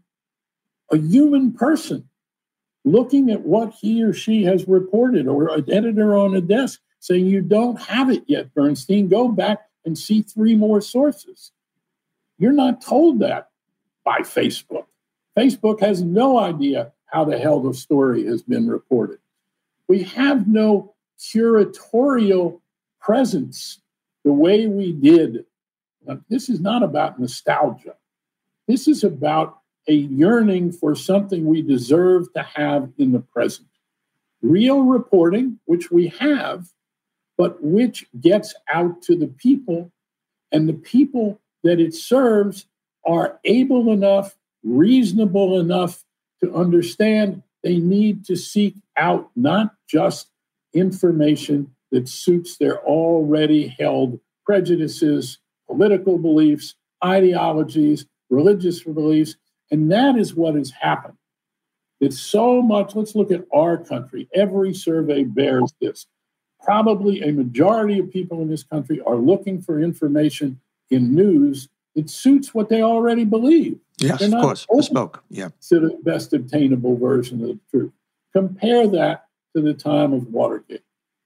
a human person looking at what he or she has reported, or an editor on a desk saying, you don't have it yet, Bernstein, go back and see three more sources. You're not told that by Facebook. Facebook has no idea how the hell the story has been reported. We have no curatorial presence the way we did. Now, this is not about nostalgia. This is about a yearning for something we deserve to have in the present. Real reporting, which we have, but which gets out to the people, and the people that it serves are able enough, reasonable enough to understand they need to seek out not just information that suits their already held prejudices, political beliefs, ideologies, religious beliefs, and that is what has happened. It's so much, let's look at our country. Every survey bears this. Probably a majority of people in this country are looking for information in news that suits what they already believe. Yes, of course, bespoke. Yeah. To the best obtainable version of the truth. Compare that to the time of Watergate.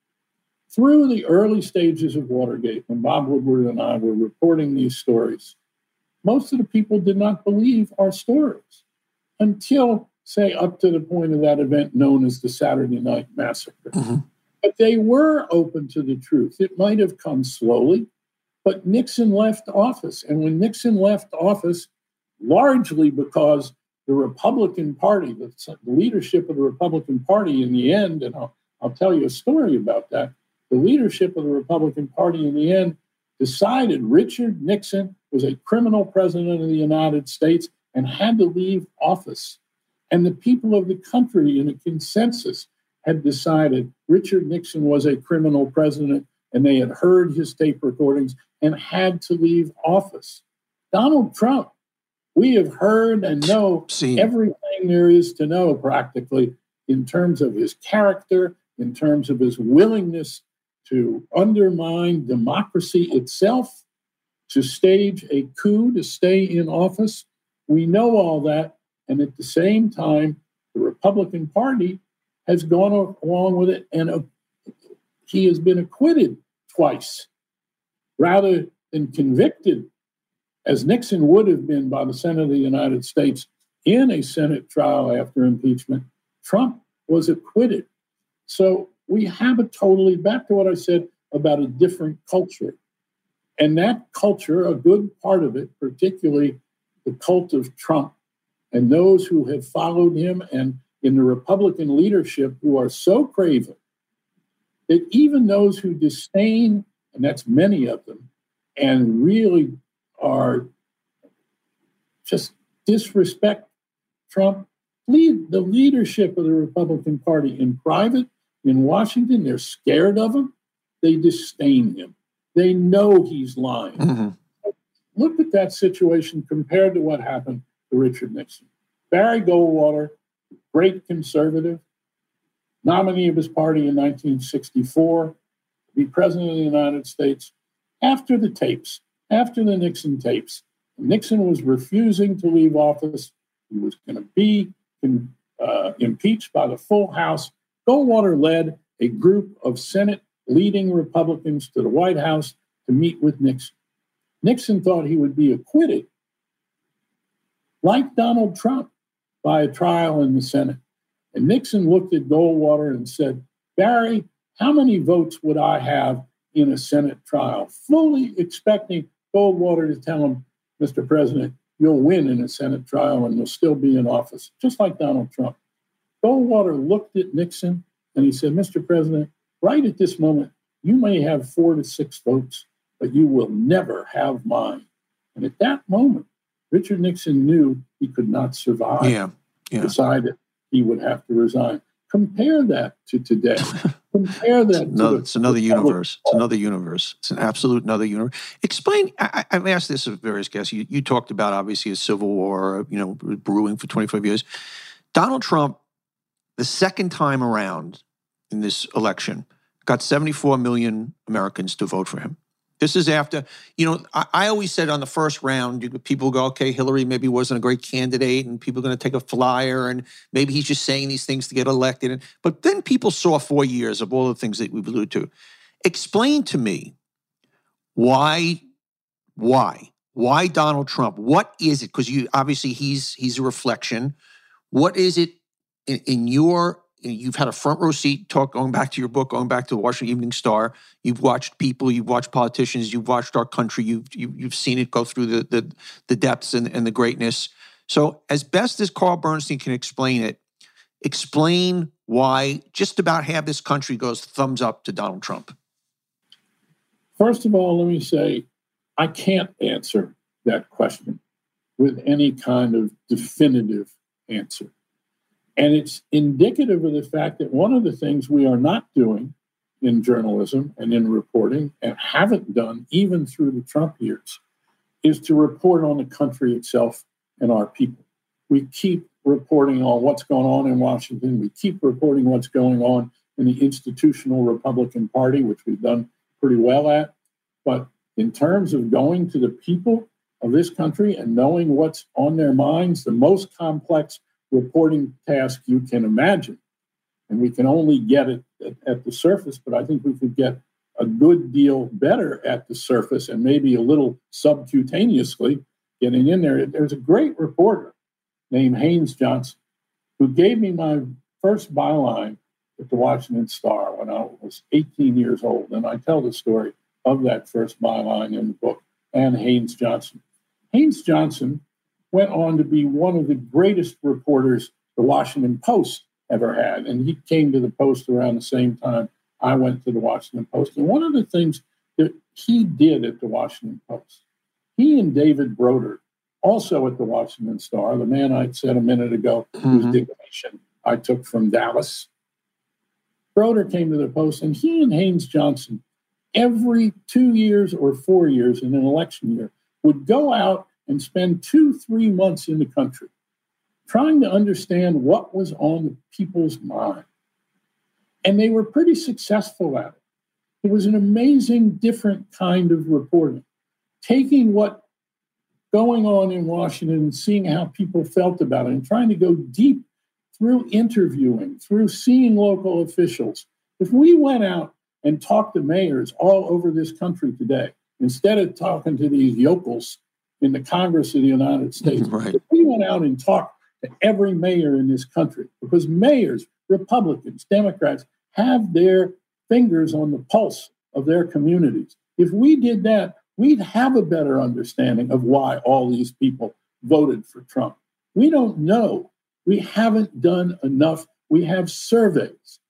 Through the early stages of Watergate, when Bob Woodward and I were reporting these stories, most of the people did not believe our stories until, say, up to the point of that event known as the Saturday Night Massacre. Mm-hmm. But they were open to the truth. It might have come slowly, but Nixon left office. And when Nixon left office, largely because the Republican Party, the leadership of the Republican Party in the end, and I'll, I'll tell you a story about that, the leadership of the Republican Party in the end decided Richard Nixon was a criminal president of the United States, and had to leave office. And the people of the country, in a consensus, had decided Richard Nixon was a criminal president, and they had heard his tape recordings and had to leave office. Donald Trump, we have heard and know Seen. everything there is to know practically in terms of his character, in terms of his willingness to undermine democracy itself, to stage a coup to stay in office. We know all that. And at the same time, the Republican Party has gone along with it, and uh, he has been acquitted twice rather than convicted, as Nixon would have been by the Senate of the United States in a Senate trial after impeachment. Trump was acquitted. So we have a totally, back to what I said about a different culture. And that culture, a good part of it, particularly the cult of Trump and those who have followed him and in the Republican leadership who are so craven that even those who disdain, and that's many of them, and really are just disrespect Trump, lead the leadership of the Republican Party in private, in Washington, they're scared of him. They disdain him. They know he's lying. Mm-hmm. Look at that situation compared to what happened to Richard Nixon. Barry Goldwater, great conservative, nominee of his party in nineteen sixty-four, to be president of the United States. After the tapes, after the Nixon tapes, Nixon was refusing to leave office. He was going to be uh, impeached by the full House. Goldwater led a group of Senate leading Republicans to the White House to meet with Nixon. Nixon thought he would be acquitted, like Donald Trump, by a trial in the Senate. And Nixon looked at Goldwater and said, Barry, how many votes would I have in a Senate trial? Fully expecting Goldwater to tell him, Mister President, you'll win in a Senate trial and you'll still be in office, just like Donald Trump. Goldwater looked at Nixon and he said, Mister President, right at this moment, you may have four to six votes, but you will never have mine. And at that moment, Richard Nixon knew he could not survive. Yeah, yeah. Decided he would have to resign. Compare that to today. Compare that. It's another, to it's another universe. It's another universe. It's an absolute another universe. Explain. I, I've asked this of various guests. You, you talked about obviously a civil war, you know, brewing for twenty-five years. Donald Trump, the second time around in this election, got seventy-four million Americans to vote for him. This is after, you know, I, I always said on the first round, you, people go, okay, Hillary maybe wasn't a great candidate and people are going to take a flyer and maybe he's just saying these things to get elected. And, but then people saw four years of all the things that we've alluded to. Explain to me why, why, why Donald Trump? What is it? Because you obviously he's he's a reflection. What is it in, in your You've had a front row seat talk, going back to your book, going back to the Washington Evening Star. You've watched people, you've watched politicians, you've watched our country, you've you've, you've seen it go through the the, the depths and, and the greatness. So as best as Carl Bernstein can explain it, explain why just about half this country goes thumbs up to Donald Trump. First of all, let me say, I can't answer that question with any kind of definitive answer. And it's indicative of the fact that one of the things we are not doing in journalism and in reporting, and haven't done even through the Trump years, is to report on the country itself and our people. We keep reporting on what's going on in Washington. We keep reporting what's going on in the institutional Republican Party, which we've done pretty well at. But in terms of going to the people of this country and knowing what's on their minds, the most complex reporting task you can imagine. And we can only get it at, at the surface, but I think we could get a good deal better at the surface and maybe a little subcutaneously getting in there. There's a great reporter named Haynes Johnson who gave me my first byline at the Washington Star when I was eighteen years old. And I tell the story of that first byline in the book, and Haynes Johnson. Haynes Johnson went on to be one of the greatest reporters the Washington Post ever had. And he came to the Post around the same time I went to the Washington Post. And one of the things that he did at the Washington Post, he and David Broder also at the Washington Star, the man I said a minute ago, mm-hmm. whose dictation I took from Dallas. Broder came to the Post, and he and Haynes Johnson, every two years or four years in an election year, would go out and spend two, three months in the country trying to understand what was on the people's mind. And they were pretty successful at it. It was an amazing, different kind of reporting, taking what going on in Washington and seeing how people felt about it and trying to go deep through interviewing, through seeing local officials. If we went out and talked to mayors all over this country today, instead of talking to these yokels in the Congress of the United States, right. if we went out and talked to every mayor in this country, because mayors, Republicans, Democrats, have their fingers on the pulse of their communities. If we did that, we'd have a better understanding of why all these people voted for Trump. We don't know. We haven't done enough. We have surveys,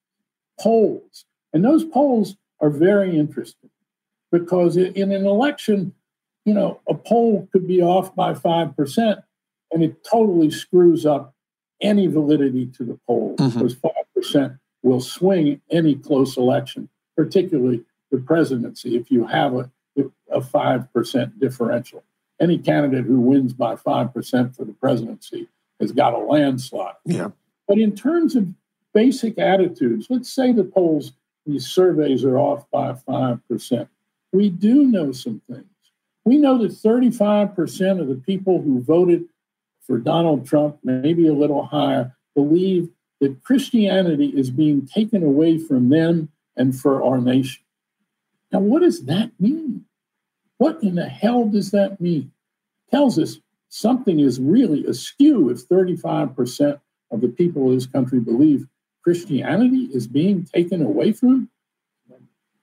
polls, and those polls are very interesting because in an election, you know, a poll could be off by five percent and it totally screws up any validity to the poll mm-hmm. because five percent will swing any close election, particularly the presidency, if you have a, a five percent differential. Any candidate who wins by five percent for the presidency has got a landslide. Yeah. But in terms of basic attitudes, let's say the polls, these surveys are off by five percent. We do know some things. We know that thirty-five percent of the people who voted for Donald Trump, maybe a little higher, believe that Christianity is being taken away from them and for our nation. Now, what does that mean? What in the hell does that mean? It tells us something is really askew if thirty-five percent of the people of this country believe Christianity is being taken away from them.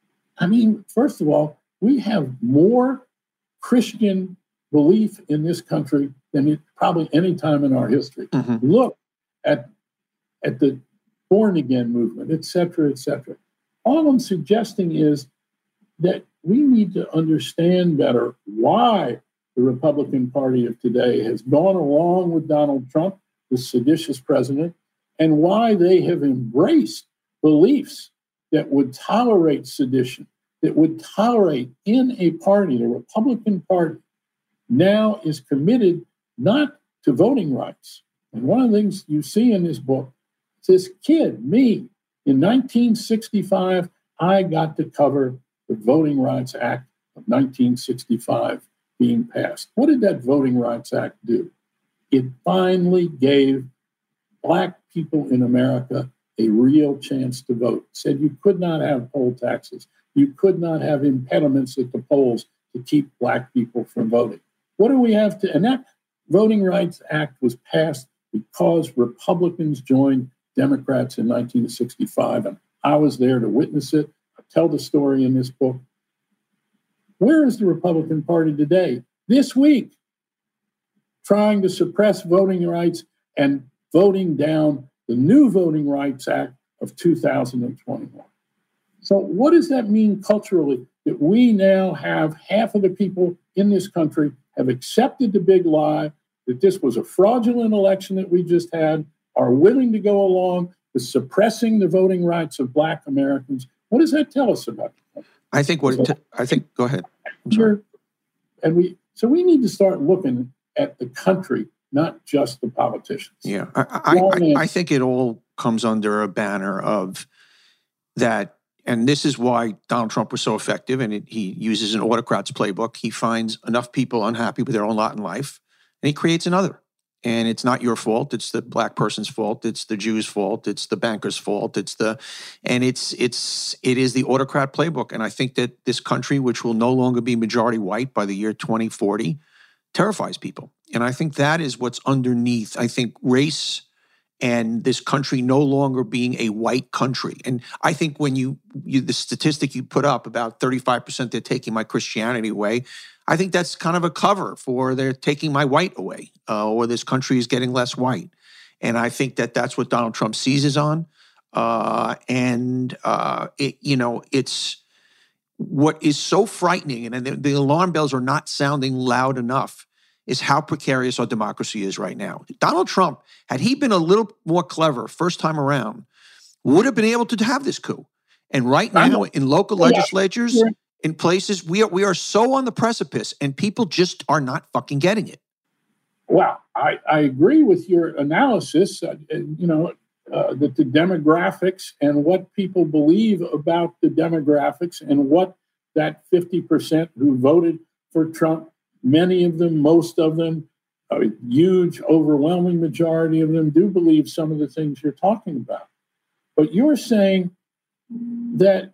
I mean, first of all, we have more Christian belief in this country than it, probably any time in our history. Mm-hmm. Look at, at the born-again movement, et cetera, et cetera. All I'm suggesting is that we need to understand better why the Republican Party of today has gone along with Donald Trump, the seditious president, and why they have embraced beliefs that would tolerate sedition, that would tolerate in a party, the Republican Party, now is committed not to voting rights. And one of the things you see in this book, this kid, me, in nineteen sixty-five, I got to cover the Voting Rights Act of nineteen sixty-five being passed. What did that Voting Rights Act do? It finally gave Black people in America a real chance to vote. It said you could not have poll taxes. You could not have impediments at the polls to keep Black people from voting. What do we have to, and that Voting Rights Act was passed because Republicans joined Democrats in nineteen sixty-five, and I was there to witness it. I tell the story in this book. Where is the Republican Party today? This week, trying to suppress voting rights and voting down the new Voting Rights Act of two thousand twenty-one. So what does that mean culturally? That we now have half of the people in this country have accepted the big lie that this was a fraudulent election that we just had, are willing to go along with suppressing the voting rights of Black Americans. What does that tell us about it? I think what it t- I think, go ahead. I'm sorry. And we, so we need to start looking at the country, not just the politicians. Yeah, I, I, I, I think it all comes under a banner of that. And this is why Donald Trump was so effective, and it, he uses an autocrat's playbook. He finds enough people unhappy with their own lot in life, and he creates another. And it's not your fault. It's the Black person's fault. It's the Jew's fault. It's the banker's fault. It's the, and it's it's it is the autocrat playbook. And I think that this country, which will no longer be majority white by the year twenty forty, terrifies people. And I think that is what's underneath. I think race and this country no longer being a white country. And I think when you, you the statistic you put up about thirty-five percent they're taking my Christianity away, I think that's kind of a cover for they're taking my white away, uh, or this country is getting less white. And I think that that's what Donald Trump seizes on. Uh, and, uh, it, you know, it's what is so frightening, and the, the alarm bells are not sounding loud enough, is how precarious our democracy is right now. Donald Trump, had he been a little more clever first time around, would have been able to have this coup. And right now, in local legislatures, in places, we are we are so on the precipice, and people just are not fucking getting it. Well, I, I agree with your analysis, uh, you know, uh, that the demographics and what people believe about the demographics and what that fifty percent who voted for Trump, many of them, most of them, a huge, overwhelming majority of them do believe some of the things you're talking about. But you're saying that,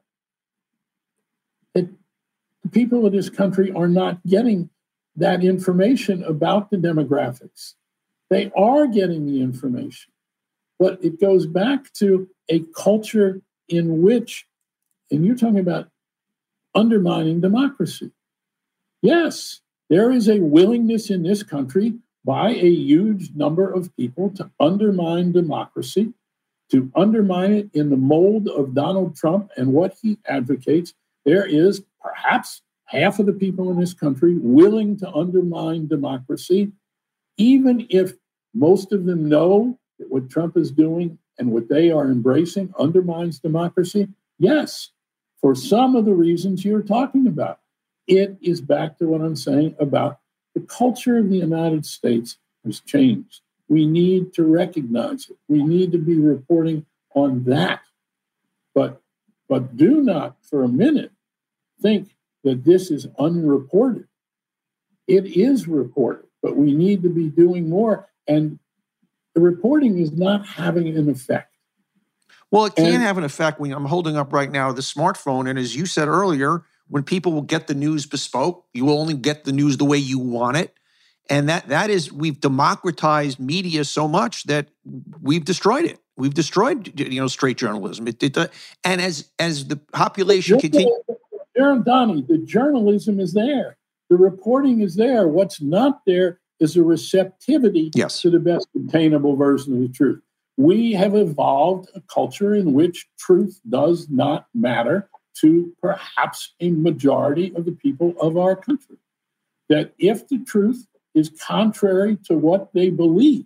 that the people of this country are not getting that information about the demographics. They are getting the information, but it goes back to a culture in which, and you're talking about undermining democracy. Yes, there is a willingness in this country by a huge number of people to undermine democracy, to undermine it in the mold of Donald Trump and what he advocates. There is perhaps half of the people in this country willing to undermine democracy, even if most of them know that what Trump is doing and what they are embracing undermines democracy. Yes, for some of the reasons you're talking about. It is back to what I'm saying about the culture of the United States has changed. We need to recognize it. We need to be reporting on that. But, but do not for a minute think that this is unreported. It is reported, but we need to be doing more. And the reporting is not having an effect. Well, it can and, have an effect when I'm holding up right now the smartphone. And as you said earlier, when people will get the news bespoke, you will only get the news the way you want it. And that that is, we've democratized media so much that we've destroyed it. We've destroyed, you know, straight journalism. It, it, and as as the population continues... Donnie, the journalism is there. The reporting is there. What's not there is a receptivity yes. to the best obtainable version of the truth. We have evolved a culture in which truth does not matter to perhaps a majority of the people of our country. That if the truth is contrary to what they believe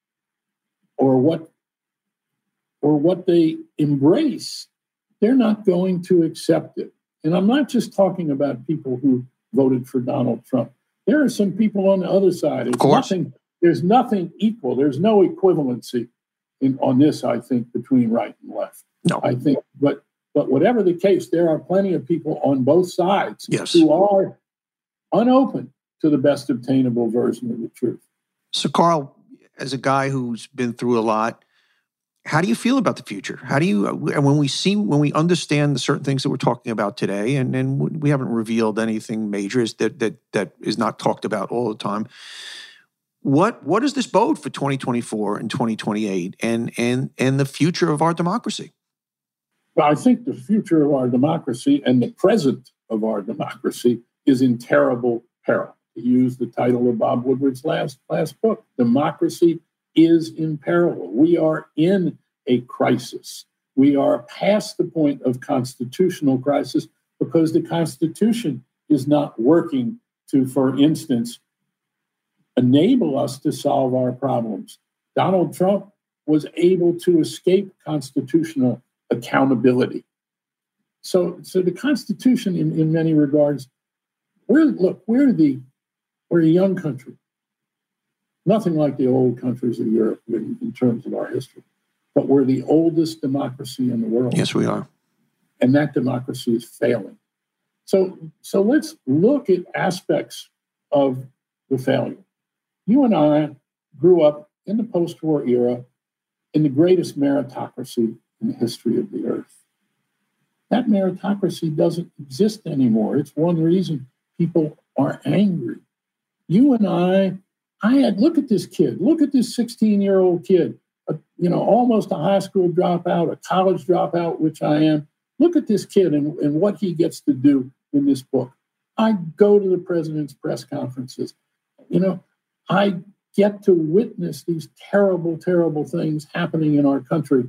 or what or what they embrace, they're not going to accept it. And I'm not just talking about people who voted for Donald Trump. There are some people on the other side. Of course. Nothing, there's nothing equal. There's no equivalency in, on this, I think, between right and left. No. I think, but but whatever the case, there are plenty of people on both sides yes. who are unopen to the best obtainable version of the truth. So, Carl, as a guy who's been through a lot, how do you feel about the future? How do you, and when we see, when we understand the certain things that we're talking about today, and, and we haven't revealed anything major that that that is not talked about all the time, what what does this bode for twenty twenty-four and twenty twenty-eight and and and the future of our democracy? Well, I think the future of our democracy and the present of our democracy is in terrible peril. To use the title of Bob Woodward's last last book, Democracy is in peril. We are in a crisis. We are past the point of constitutional crisis because the Constitution is not working to, for instance, enable us to solve our problems. Donald Trump was able to escape constitutional accountability. So, so the Constitution, in, in many regards, we're look, we're the we're a young country. Nothing like the old countries of Europe in, in terms of our history. But we're the oldest democracy in the world. Yes, we are. And that democracy is failing. So, so let's look at aspects of the failure. You and I grew up in the post-war era in the greatest meritocracy in the history of the earth. That meritocracy doesn't exist anymore. It's one reason people are angry. You and I I had, look at this kid, look at this sixteen-year-old kid, uh, you know, almost a high school dropout, a college dropout, which I am. Look at this kid and, and what he gets to do in this book. I go to the president's press conferences. You know, I get to witness these terrible, terrible things happening in our country,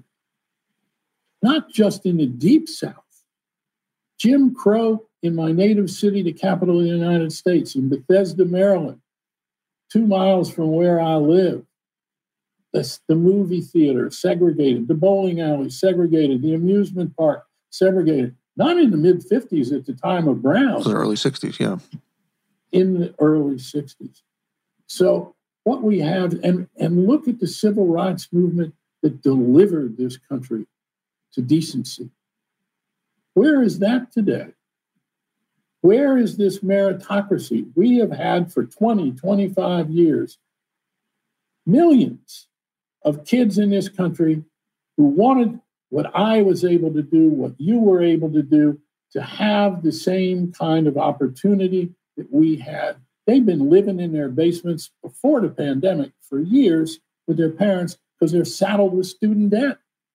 not just in the Deep South. Jim Crow in my native city, the capital of the United States, in Bethesda, Maryland. two miles from where I live, the, the movie theater segregated, the bowling alley segregated, the amusement park segregated. Not in the mid fifties at the time of Brown. The early sixties, yeah. In the early sixties. So what we have, and, and look at the civil rights movement that delivered this country to decency. Where is that today? Where is this meritocracy we have had for twenty, twenty-five years? Millions of kids in this country who wanted what I was able to do, what you were able to do, to have the same kind of opportunity that we had. They've been living in their basements before the pandemic for years with their parents because they're saddled with student debt.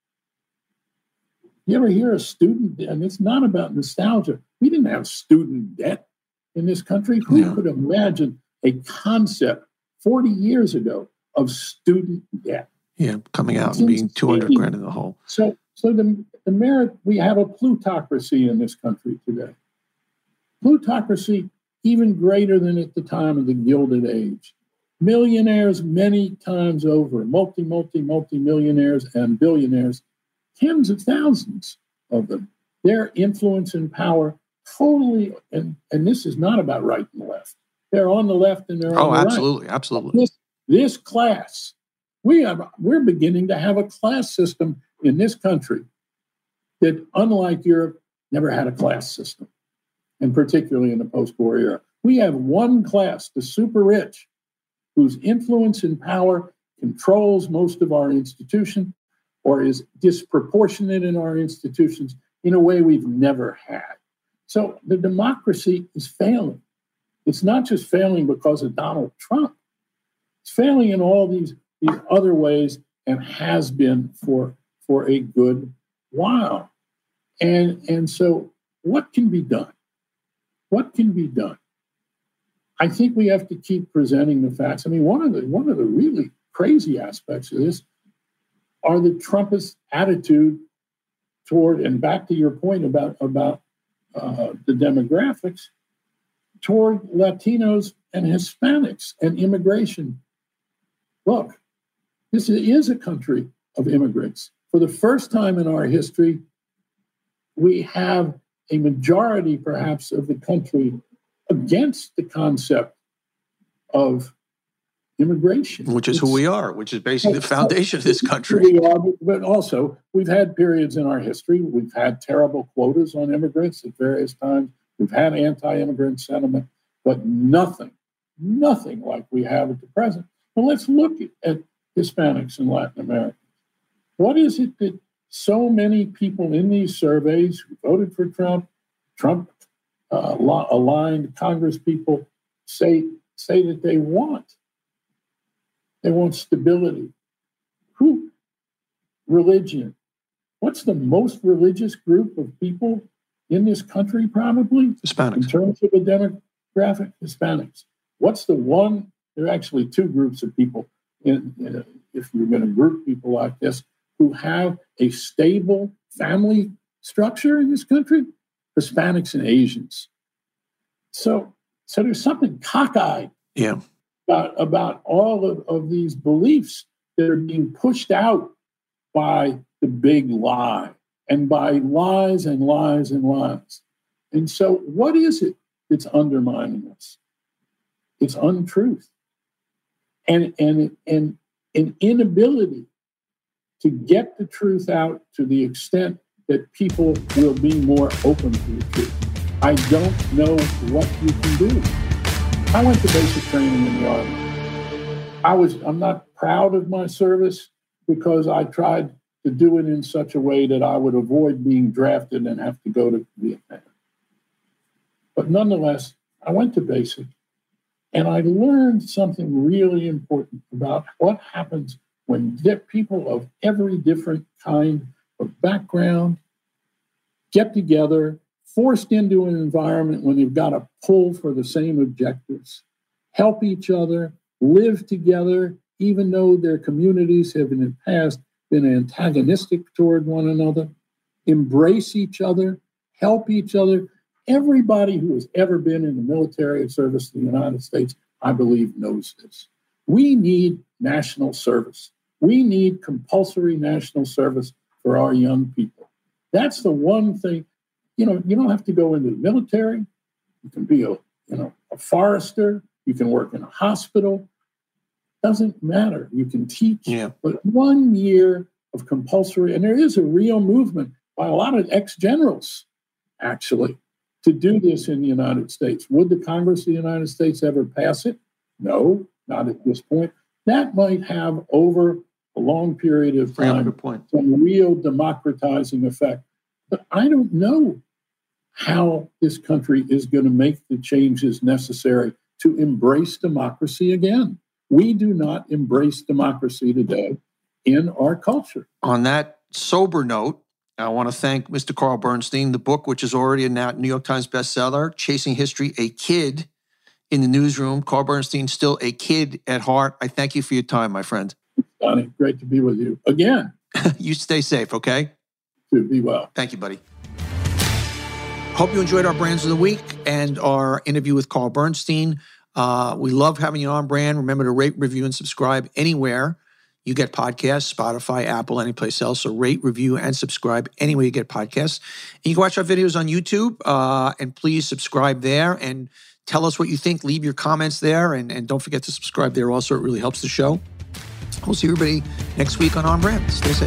You ever hear a student, and it's not about nostalgia. We didn't have student debt in this country. Who Yeah. could imagine a concept forty years ago of student debt? Yeah, coming out It's and being two hundred insane. grand in the hole. So, so the, the merit, we have a plutocracy in this country today. Plutocracy even greater than at the time of the Gilded Age. Millionaires many times over, multi, multi, multi-millionaires and billionaires, tens of thousands of them. Their influence and power totally, and, and this is not about right and left. They're on the left and they're on Oh, the right. absolutely, absolutely. This, this class, we have, we're beginning to have a class system in this country that, unlike Europe, never had a class system, and particularly in the post-war era. We have one class, the super rich, whose influence and power controls most of our institutions or is disproportionate in our institutions in a way we've never had. So the democracy is failing. It's not just failing because of Donald Trump. It's failing in all these, these other ways and has been for, for a good while. And, and so what can be done? What can be done? I think we have to keep presenting the facts. I mean, one of the one of the really crazy aspects of this are the Trumpist attitude toward, and back to your point about, about uh, the demographics, toward Latinos and Hispanics and immigration. Look, this is a country of immigrants. For the first time in our history, we have a majority, perhaps, of the country against the concept of immigration. Which is who we are, which is basically the foundation of this country. We are, but also, we've had periods in our history. We've had terrible quotas on immigrants at various times. We've had anti-immigrant sentiment, but nothing, nothing like we have at the present. Well, let's look at Hispanics in Latin America. What is it that so many people in these surveys who voted for Trump, Trump uh, aligned Congress people say, say that they want? They want stability. Who? Religion. What's the most religious group of people in this country, probably? Hispanics. In terms of a demographic, Hispanics. What's the one? There are actually two groups of people, in, in a, if you're going to group people like this, who have a stable family structure in this country: Hispanics and Asians. So, so there's something cockeyed Yeah. about, about all of, of these beliefs that are being pushed out by the big lie and by lies and lies and lies. And so what is it that's undermining us? It's untruth and, and, and an inability to get the truth out to the extent that people will be more open to the truth. I don't know what you can do. I went to basic training in the Army. I was, I'm not proud of my service because I tried to do it in such a way that I would avoid being drafted and have to go to Vietnam. But nonetheless, I went to basic and I learned something really important about what happens when people of every different kind of background get together, forced into an environment when they've got to pull for the same objectives, help each other, live together, even though their communities have in the past been antagonistic toward one another, embrace each other, help each other. Everybody who has ever been in the military service in the United States I believe, knows this. We need national service. We need compulsory national service for our young people. That's the one thing. You know, you don't have to go into the military. You can be a, you know, a forester. You can work in a hospital. Doesn't matter. You can teach. Yeah. But one year of compulsory, and there is a real movement by a lot of ex-generals, actually, to do this in the United States. Would the Congress of the United States ever pass it? No, not at this point. That might have, over a long period of time, some real democratizing effect. But I don't know how this country is going to make the changes necessary to embrace democracy again. We do not embrace democracy today in our culture. On that sober note, I want to thank Mister Carl Bernstein. The book, which is already a New York Times bestseller, Chasing History, A Kid in the Newsroom. Carl Bernstein, still a kid at heart. I thank you for your time, my friend. Donnie, great to be with you again. You stay safe, okay? To be well. Thank you, buddy. Hope you enjoyed our Brands of the Week and our interview with Carl Bernstein. Uh, we love having you on, Brand. Remember to rate, review, and subscribe anywhere you get podcasts, Spotify, Apple, anyplace else. So rate, review, and subscribe anywhere you get podcasts. And you can watch our videos on YouTube, uh, and please subscribe there and tell us what you think. Leave your comments there, and, and don't forget to subscribe there also. It really helps the show. We'll see everybody next week on On Brand. Stay safe.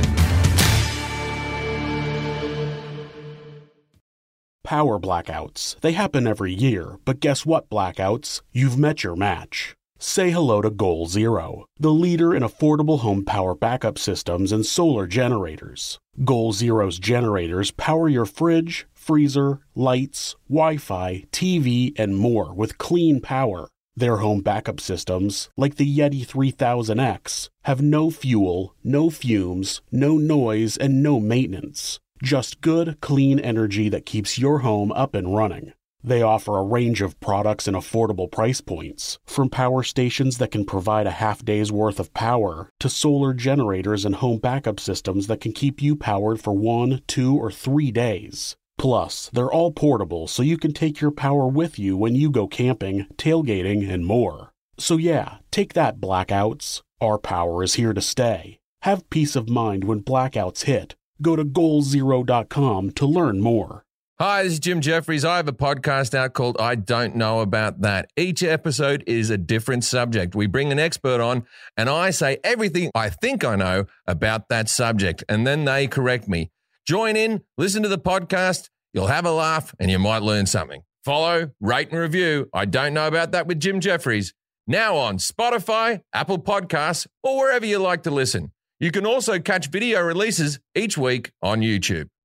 Power blackouts. They happen every year, but guess what, blackouts? You've met your match. Say hello to Goal Zero, the leader in affordable home power backup systems and solar generators. Goal Zero's generators power your fridge, freezer, lights, Wi-Fi, T V, and more with clean power. Their home backup systems, like the Yeti three thousand X, have no fuel, no fumes, no noise, and no maintenance. Just good, clean energy that keeps your home up and running. They offer a range of products and affordable price points, from power stations that can provide a half day's worth of power to solar generators and home backup systems that can keep you powered for one, two, or three days. Plus, they're all portable, so you can take your power with you when you go camping, tailgating, and more. So yeah, take that, blackouts. Our power is here to stay. Have peace of mind when blackouts hit. Go to goal zero dot com to learn more. Hi, this is Jim Jeffries. I have a podcast out called I Don't Know About That. Each episode is a different subject. We bring an expert on, and I say everything I think I know about that subject, and then they correct me. Join in, listen to the podcast, you'll have a laugh, and you might learn something. Follow, rate, and review I Don't Know About That with Jim Jeffries, now on Spotify, Apple Podcasts, or wherever you like to listen. You can also catch video releases each week on YouTube.